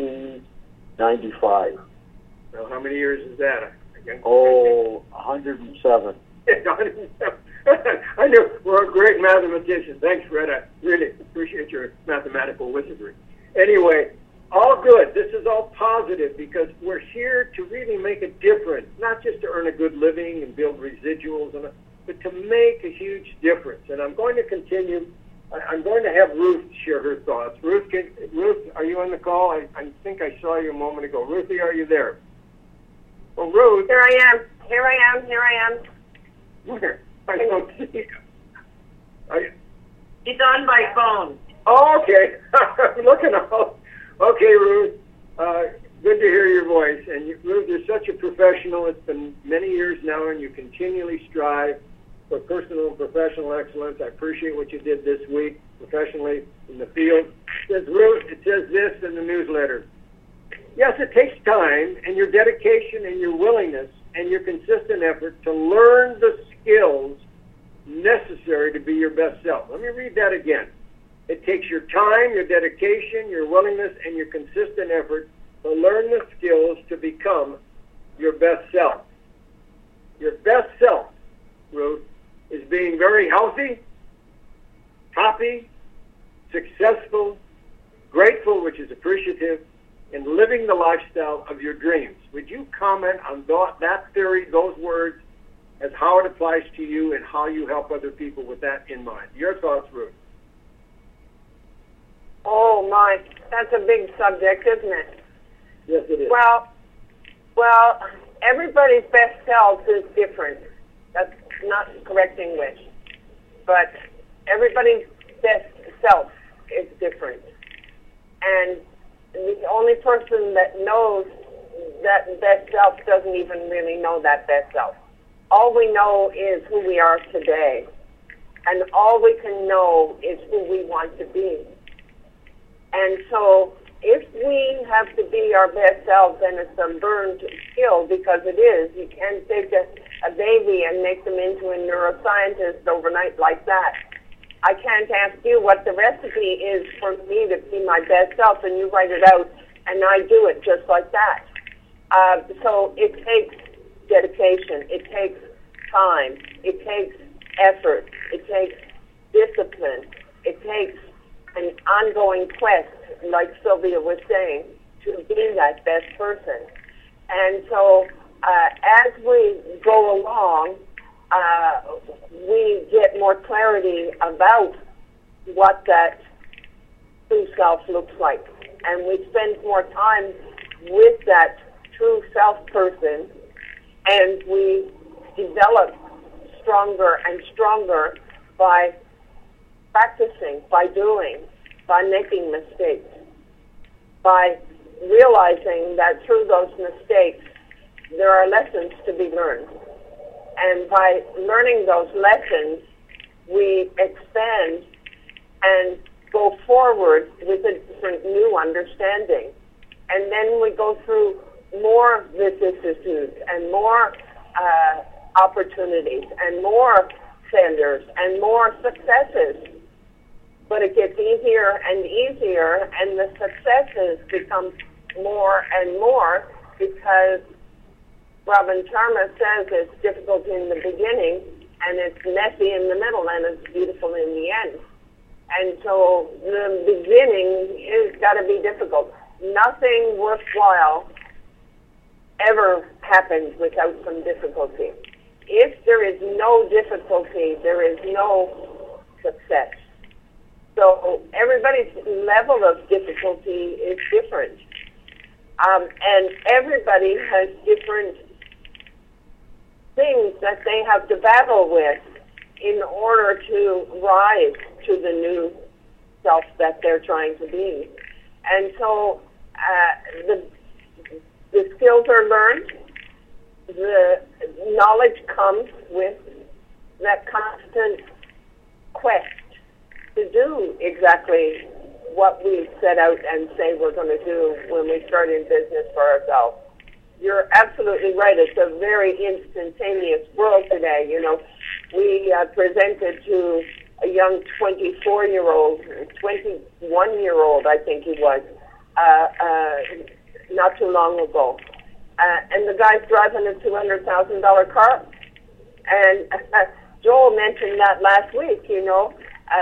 S7: 1995.
S1: Well, how many years is that?
S7: 107.
S1: 107. I know. We're a great mathematician. Thanks, Fred. I really appreciate your mathematical wizardry. Anyway, all good. This is all positive, because we're here to really make a difference, not just to earn a good living and build residuals, but to make a huge difference. And I'm going to continue. I'm going to have Ruth share her thoughts. Ruth, are you on the call? I think I saw you a moment ago. Ruthie, are you there? Well, Ruth.
S9: Here I am.
S1: Where? I don't see you.
S8: He's on by phone.
S1: Oh, okay. I'm looking up. Okay, Ruth. Good to hear your voice. And Ruth, you're such a professional. It's been many years now, and you continually strive for personal and professional excellence. I appreciate what you did this week professionally in the field. It says this in the newsletter. Yes, it takes time and your dedication and your willingness and your consistent effort to learn the skills necessary to be your best self. Let me read that again. It takes your time, your dedication, your willingness, and your consistent effort to learn the skills to become your best self. Your best self, Ruth, is being very healthy, happy, successful, grateful, which is appreciative, and living the lifestyle of your dreams. Would you comment on that theory, those words, as how it applies to you and how you help other people with that in mind? Your thoughts, Ruth?
S9: Oh, my. That's a big subject, isn't it?
S1: Yes, it is.
S9: Well, everybody's best self is different. That's not correct English. But everybody's best self is different. And the only person that knows that best self doesn't even really know that best self. All we know is who we are today. And all we can know is who we want to be. And so if we have to be our best selves, then it's a learned skill, because it is. You can't take a baby and make them into a neuroscientist overnight like that. I can't ask you what the recipe is for me to be my best self, and you write it out, and I do it just like that. So it takes dedication. It takes time. It takes effort. It takes discipline. It takes an ongoing quest, like Sylvia was saying, to be that best person. And so as we go along, we get more clarity about what that true self looks like. And we spend more time with that true self person, and we develop stronger and stronger by practicing, by doing, by making mistakes, by realizing that through those mistakes there are lessons to be learned. And by learning those lessons, we expand and go forward with a different new understanding. And then we go through more vicissitudes and more opportunities and more failures and more successes. But it gets easier and easier, and the successes become more and more, because Robin Sharma says it's difficult in the beginning, and it's messy in the middle, and it's beautiful in the end. And so the beginning is got to be difficult. Nothing worthwhile ever happens without some difficulty. If there is no difficulty, there is no success. So everybody's level of difficulty is different. And everybody has different things that they have to battle with in order to rise to the new self that they're trying to be. And so the skills are learned, the knowledge comes with that constant quest to do exactly what we set out and say we're going to do when we start in business for ourselves. You're absolutely right. It's a very instantaneous world today. You know, we presented to a young 24-year-old, 21-year-old, I think he was, not too long ago. And the guy's driving a $200,000 car. And Joel mentioned that last week, you know.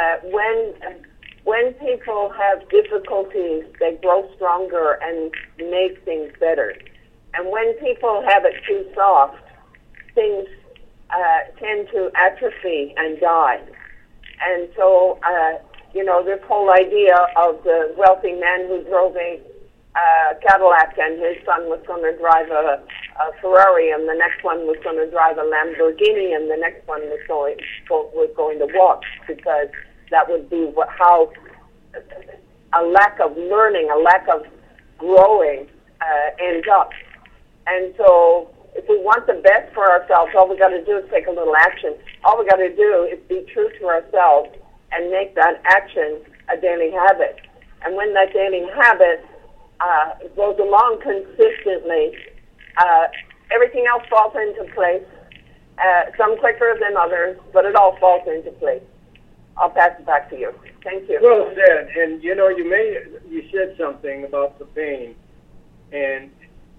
S9: When people have difficulties, they grow stronger and make things better. And when people have it too soft, things tend to atrophy and die. And so, you know, this whole idea of the wealthy man who drove a Cadillac and his son was going to drive a Ferrari, and the next one was going to drive a Lamborghini, and the next one was going to walk, because that would be how a lack of learning, a lack of growing ends up. And so if we want the best for ourselves, all we got to do is take a little action. All we got to do is be true to ourselves and make that action a daily habit. And when that daily habit goes along consistently, everything else falls into place, some quicker than others, but it all falls into place. I'll pass it back to you. Thank you.
S1: Well said. And you know, you said something about the pain, and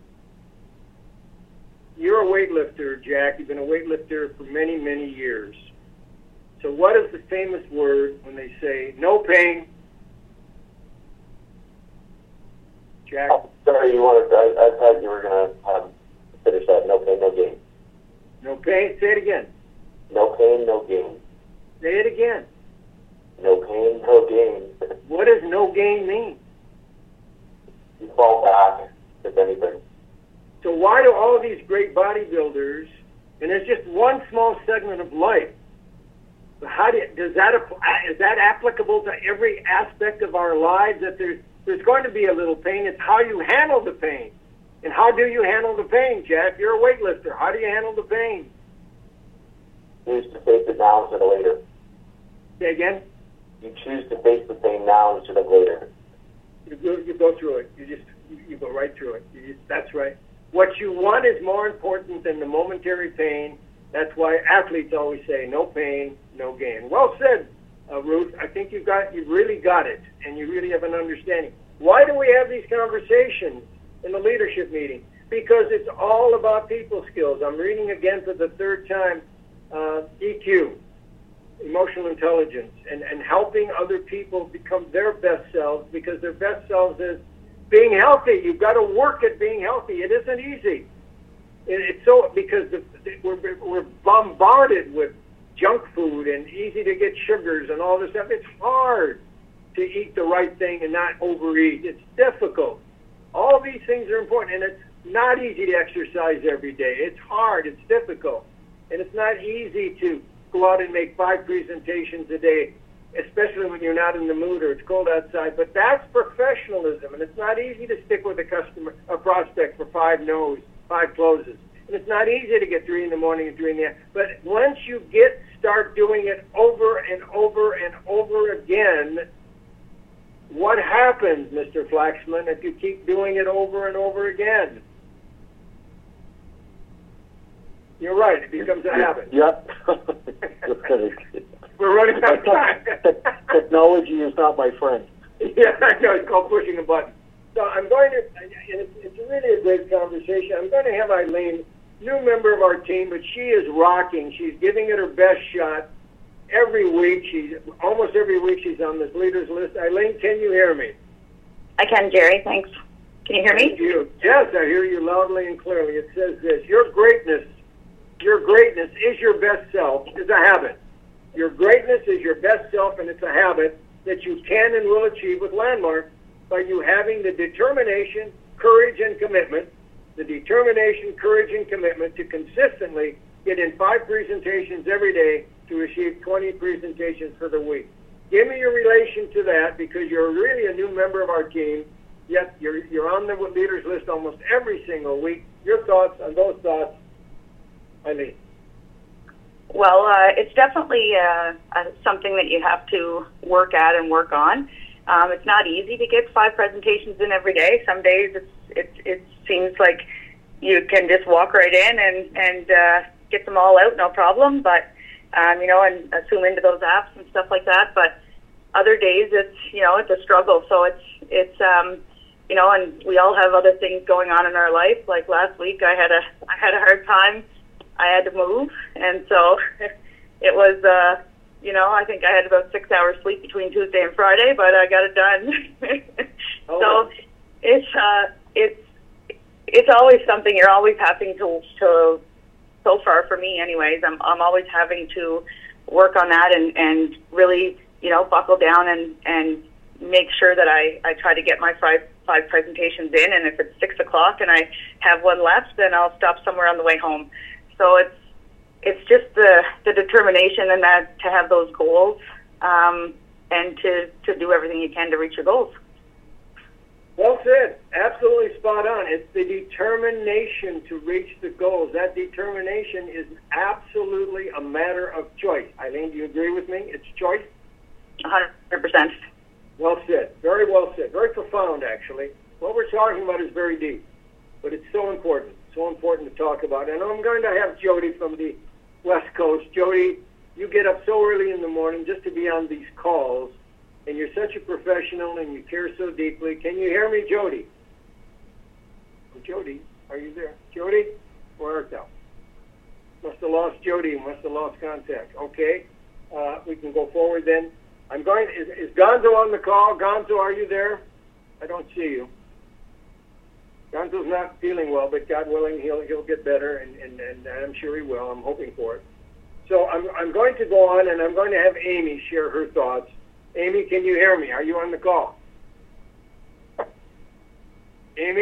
S1: you're a weightlifter, Jack. You've been a weightlifter for many, many years. So what is the famous word when they say no pain? Jack?
S2: Oh, sorry, I thought you were going to finish that. No pain, no gain.
S1: No pain? Say it again.
S2: No pain, no gain.
S1: Say it again.
S2: No pain, no gain.
S1: What does no gain mean?
S2: You fall back, but
S1: all these great bodybuilders, and it's just one small segment of life. How is that applicable to every aspect of our lives? That there's going to be a little pain. It's how you handle the pain. And how do you handle the pain, Jack? You're a weightlifter. How do you handle the pain?
S2: Choose to face it now instead of later.
S1: Say again?
S2: You choose to face the pain now instead of later.
S1: You go through it. You go right through it. That's right. What you want is more important than the momentary pain. That's why athletes always say, no pain, no gain. Well said, Ruth. I think you've really got it, and you really have an understanding. Why do we have these conversations in the leadership meeting? Because it's all about people skills. I'm reading again for the third time, EQ, emotional intelligence, and helping other people become their best selves, because their best selves is being healthy. You've got to work at being healthy. It isn't easy. It's so, because we're bombarded with junk food and easy to get sugars and all this stuff. It's hard to eat the right thing and not overeat. It's difficult. All these things are important, and it's not easy to exercise every day. It's hard. It's difficult. And it's not easy to go out and make 5 presentations a day, especially when you're not in the mood or it's cold outside. But that's professionalism, and it's not easy to stick with a prospect for 5 no's, 5 closes. And it's not easy to get 3 in the morning and 3 in the afternoon. But once you start doing it over and over and over again, what happens, Mr. Flaxman, if you keep doing it over and over again? You're right. It becomes a habit.
S7: Yep.
S1: We're running out of time.
S7: Technology is not my friend.
S1: Yeah, I know. It's called pushing a button. So I'm going to, it's really a great conversation. I'm going to have Eileen, new member of our team, but she is rocking. She's giving it her best shot every week. Almost every week she's on this leaders list. Eileen, can you hear me?
S10: I can, Jerry. Thanks. Can you hear me?
S1: Thank you. Yes, I hear you loudly and clearly. It says this: your greatness is your best self, is a habit. Your greatness is your best self, and it's a habit that you can and will achieve with Landmark by you having the determination, courage, and commitment, to consistently get in 5 presentations every day to achieve 20 presentations for the week. Give me your relation to that, because you're really a new member of our team, yet you're on the leaders list almost every single week. Your thoughts on those thoughts, Eileen?
S10: Well, it's definitely something that you have to work at and work on. It's not easy to get 5 presentations in every day. Some days it seems like you can just walk right in and get them all out, no problem. But and zoom into those apps and stuff like that. But other days it's a struggle. So it's and we all have other things going on in our life. Like last week, I had a hard time. I had to move, and so it was. I think I had about 6 hours sleep between Tuesday and Friday, but I got it done. So it's always something you're always having to. So far for me, anyways, I'm always having to work on that and really buckle down and make sure that I try to get my five presentations in. And if it's 6 o'clock and I have one left, then I'll stop somewhere on the way home. So it's just the determination and that to have those goals and to do everything you can to reach your goals.
S1: Well said. Absolutely spot on. It's the determination to reach the goals. That determination is absolutely a matter of choice. Eileen, do you agree with me? It's choice?
S10: 100%.
S1: Well said. Very well said. Very profound, actually. What we're talking about is very deep, but it's so important. So important to talk about. And I'm going to have Jody from the West Coast. Jody, you get up so early in the morning just to be on these calls, and you're such a professional and you care so deeply. Can you hear me, Jody? Jody, are you there? Jody, where art thou? Must have lost Jody. Must have lost contact. Okay, we can go forward then. Is Gonzo on the call? Gonzo, are you there? I don't see you. Gonzo's not feeling well, but God willing, he'll get better, and I'm sure he will. I'm hoping for it. So I'm going to go on, and I'm going to have Amy share her thoughts. Amy, can you hear me? Are you on the call? Amy,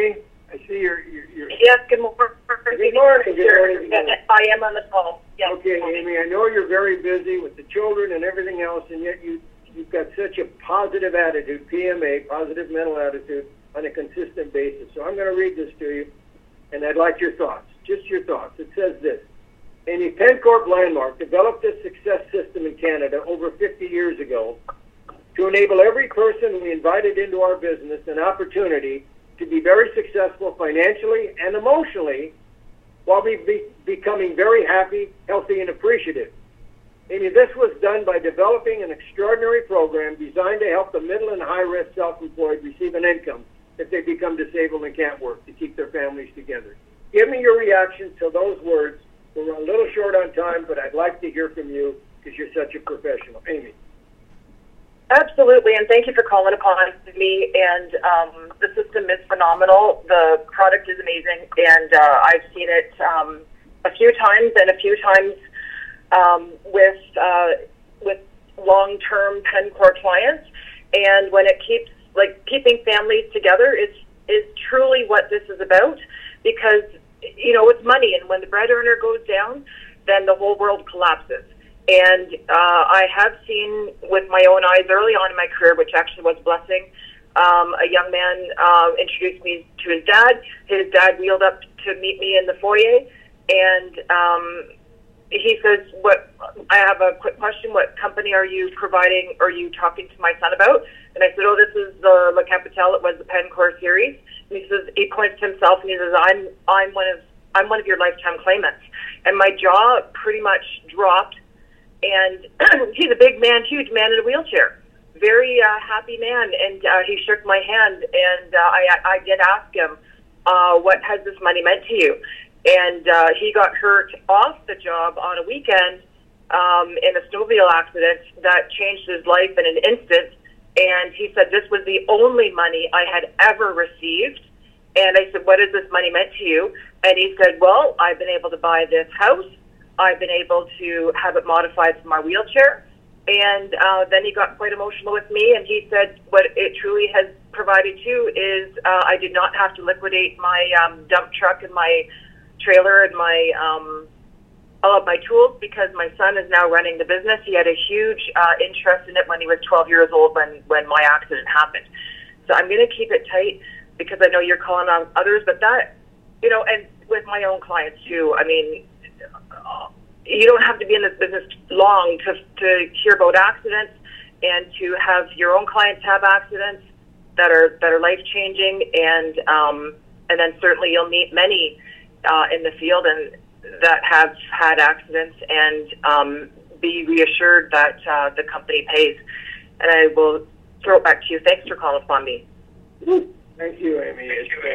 S1: I see you're
S3: Yes, good morning.
S1: Good morning. Good morning.
S3: I am on the call. Yes.
S1: Okay, Amy, I know you're very busy with the children and everything else, and yet you've got such a positive attitude, PMA, positive mental attitude, on a consistent basis. So I'm going to read this to you, and I'd like your thoughts, just your thoughts. It says this: Amy, PenCorp Landmark developed this success system in Canada over 50 years ago to enable every person we invited into our business an opportunity to be very successful financially and emotionally while becoming very happy, healthy, and appreciative. Amy, this was done by developing an extraordinary program designed to help the middle and high-risk self-employed receive an income if they become disabled and can't work to keep their families together. Give me your reaction to those words. We're a little short on time, but I'd like to hear from you because you're such a professional. Amy.
S11: Absolutely, and thank you for calling upon me. And the system is phenomenal. The product is amazing, and I've seen it a few times, and a few times with long-term PenCorp clients. And when it keeps keeping families together is truly what this is about, because it's money, and when the bread earner goes down, then the whole world collapses. And I have seen with my own eyes early on in my career, which actually was a blessing, a young man introduced me to his dad. His dad wheeled up to meet me in the foyer, and he says, I have a quick question. What company are you talking to my son about? And I said, this is the Le Capital. It was the PenCorp series. And he says, he points to himself and he says, I'm one of your lifetime claimants. And my jaw pretty much dropped. And he's a big man, huge man in a wheelchair, very happy man. And he shook my hand, and I did ask him, what has this money meant to you? And he got hurt off the job on a weekend in a snowmobile accident that changed his life in an instant. And he said this was the only money I had ever received. And I said, what has this money meant to you? And he said, well, I've been able to buy this house. I've been able to have it modified for my wheelchair. And then he got quite emotional with me, and he said what it truly has provided too is I did not have to liquidate my dump truck and my trailer and my all of my tools, because my son is now running the business. He had a huge interest in it when he was 12 years old when my accident happened. So I'm going to keep it tight because I know you're calling on others, but that, and with my own clients too, I mean, you don't have to be in this business long to hear about accidents and to have your own clients have accidents that are life changing, and then certainly you'll meet many in the field and that have had accidents, and be reassured that the company pays. And I will throw it back to you. Thanks for calling upon me.
S1: Thank you, Amy.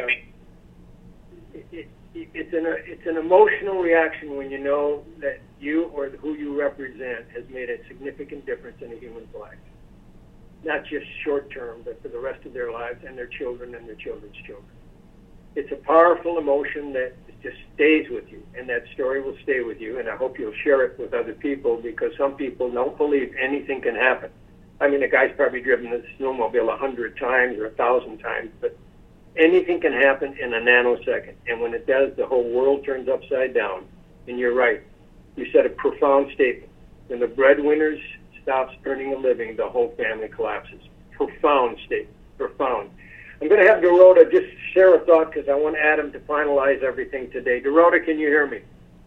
S1: It's an emotional reaction when you know that you or who you represent has made a significant difference in a human's life. Not just short term, but for the rest of their lives and their children and their children's children. It's a powerful emotion that just stays with you, and that story will stay with you, and I hope you'll share it with other people, because some people don't believe anything can happen. I mean, the guy's probably driven the snowmobile 100 times or 1,000 times, but anything can happen in a nanosecond. And when it does, the whole world turns upside down. And you're right. You said a profound statement. When the breadwinners stops earning a living, the whole family collapses. Profound statement. Profound. I'm going to have Dorota just share a thought, because I want Adam to finalize everything today. Dorota, can you hear me?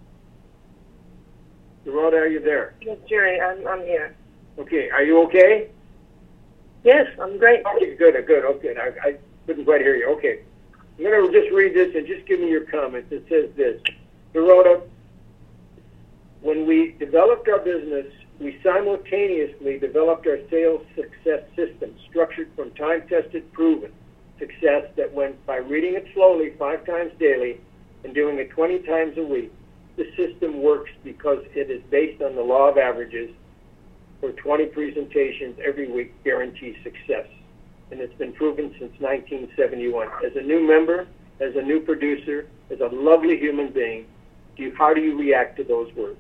S1: Dorota, are you there?
S11: Yes, Jerry, I'm here.
S1: Okay. Are you okay?
S11: Yes, I'm great.
S1: Okay, good. Okay. I couldn't quite hear you. Okay. I'm going to just read this and just give me your comments. It says this. Dorota, when we developed our business, we simultaneously developed our sales success system, structured from time-tested, proven success that went by reading it slowly 5 times daily and doing it 20 times a week. The system works because it is based on the law of averages, where 20 presentations every week guarantee success. And it's been proven since 1971. As a new member, as a new producer, as a lovely human being, how do you react to those words?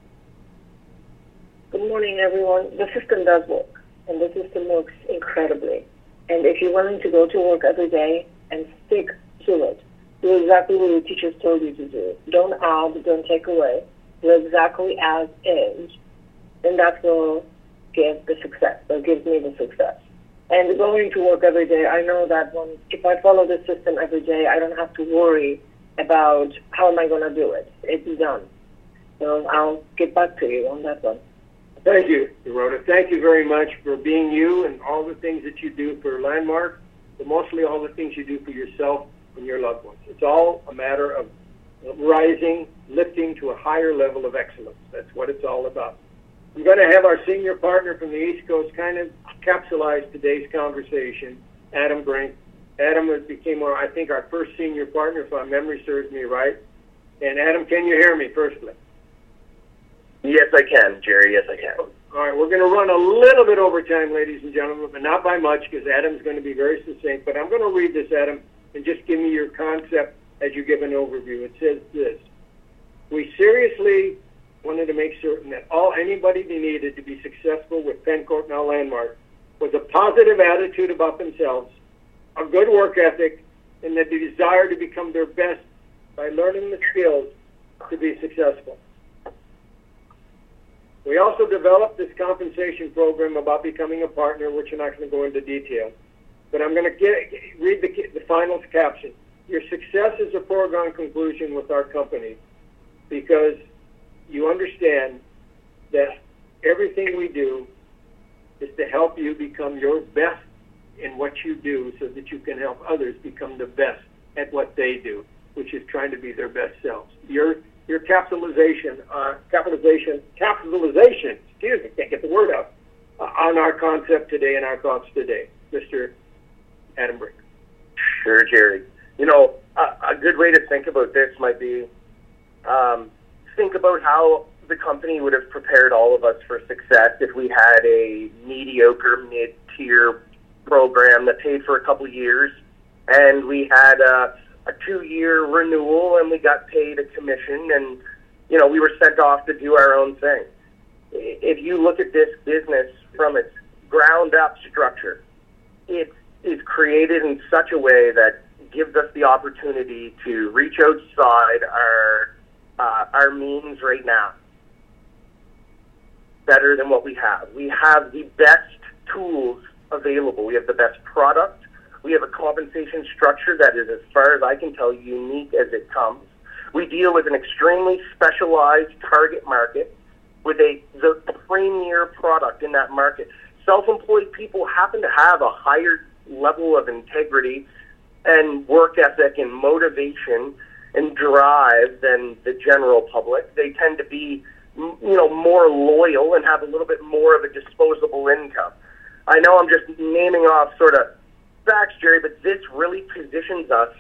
S11: Good morning, everyone. The system does work, and the system works incredibly. And if you're willing to go to work every day and stick to it,
S9: Do exactly what your teachers told you to do. Don't add, don't take away. Do exactly as is. And that will give the success. That gives me the success. And going to work every day, I know that if I follow the system every day, I don't have to worry about how am I going to do it. It's done. So I'll get back to you on that one.
S1: Thank you, Dorota. Thank you very much for being you and all the things that you do for Landmark, but mostly all the things you do for yourself and your loved ones. It's all a matter of rising, lifting to a higher level of excellence. That's what it's all about. I'm going to have our senior partner from the East Coast kind of capsulize today's conversation, Adam Brink. Adam became, I think, our first senior partner, if my memory serves me right. And Adam, can you hear me, firstly?
S12: Yes, I can, Jerry. Yes, I can.
S1: All right, we're going to run a little bit over time, ladies and gentlemen, but not by much, because Adam's going to be very succinct. But I'm going to read this, Adam, and just give me your concept as you give an overview. It says this: we seriously wanted to make certain that anybody needed to be successful with Pencourt Now Landmark was a positive attitude about themselves, a good work ethic, and the desire to become their best by learning the skills to be successful. We also developed this compensation program about becoming a partner, which I'm not going to go into detail. But I'm going to read the final caption. Your success is a foregone conclusion with our company because you understand that everything we do is to help you become your best in what you do so that you can help others become the best at what they do, which is trying to be their best selves. Your capitalization, excuse me, can't get the word out, on our concept today and our thoughts today, Mr. Adam Brink.
S12: Sure, Jerry. You know, a good way to think about this might be think about how the company would have prepared all of us for success if we had a mediocre mid-tier program that paid for a couple of years and we had a 2-year renewal and we got paid a commission and, you know, we were sent off to do our own thing. If you look at this business from its ground up structure, it is created in such a way that gives us the opportunity to reach outside our means right now better than what we have. We have the best tools available. We have the best product. We have a compensation structure that is, as far as I can tell, unique as it comes. We deal with an extremely specialized target market with the premier product in that market. Self-employed people happen to have a higher level of integrity and work ethic and motivation and drive than the general public. They tend to be, you know, more loyal and have a little bit more of a disposable income. I know I'm just naming off sort of facts, Jerry, but this really positions us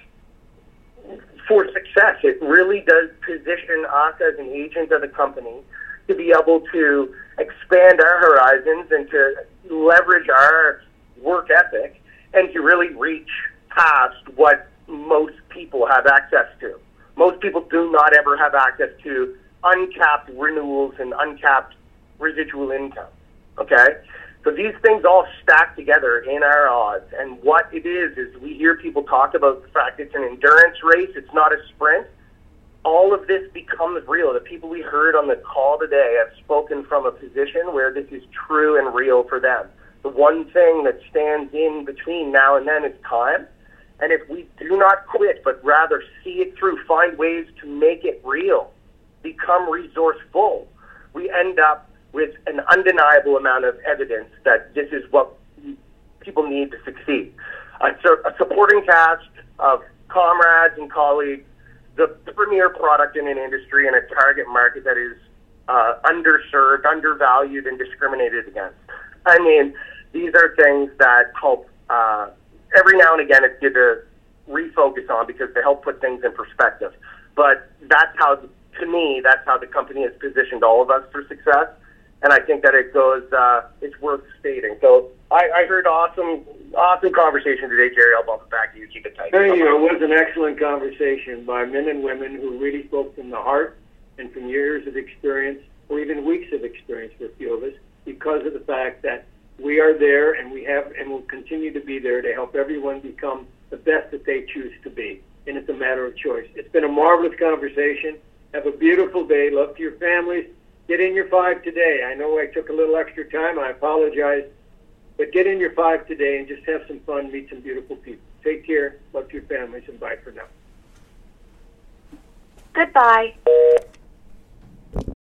S12: for success. It really does position us as an agent of the company to be able to expand our horizons and to leverage our work ethic and to really reach past what most people have access to. Most people do not ever have access to uncapped renewals and uncapped residual income, okay? So these things all stack together in our odds. And what it is we hear people talk about the fact it's an endurance race, it's not a sprint. All of this becomes real. The people we heard on the call today have spoken from a position where this is true and real for them. The one thing that stands in between now and then is time. And if we do not quit, but rather see it through, find ways to make it real, become resourceful, we end up with an undeniable amount of evidence that this is what people need to succeed. A supporting cast of comrades and colleagues, the premier product in an industry and a target market that is underserved, undervalued, and discriminated against. I mean, these are things that help, every now and again it's good to refocus on because they help put things in perspective. But that's how, to me, that's how the company has positioned all of us for success. And I think that it goes, it's worth stating. So I heard awesome conversation today, Jerry. I'll bump it back to you. Keep it tight.
S1: Thank you. It was an excellent conversation by men and women who really spoke from the heart and from years of experience, or even weeks of experience for a few of us, because of the fact that we are there and we have and will continue to be there to help everyone become the best that they choose to be. and it's a matter of choice. It's been a marvelous conversation. Have a beautiful day. Love to your families. Get in your 5 today. I know I took a little extra time. I apologize. But get in your 5 today and just have some fun, meet some beautiful people. Take care. Love to your families, and bye for now.
S10: Goodbye.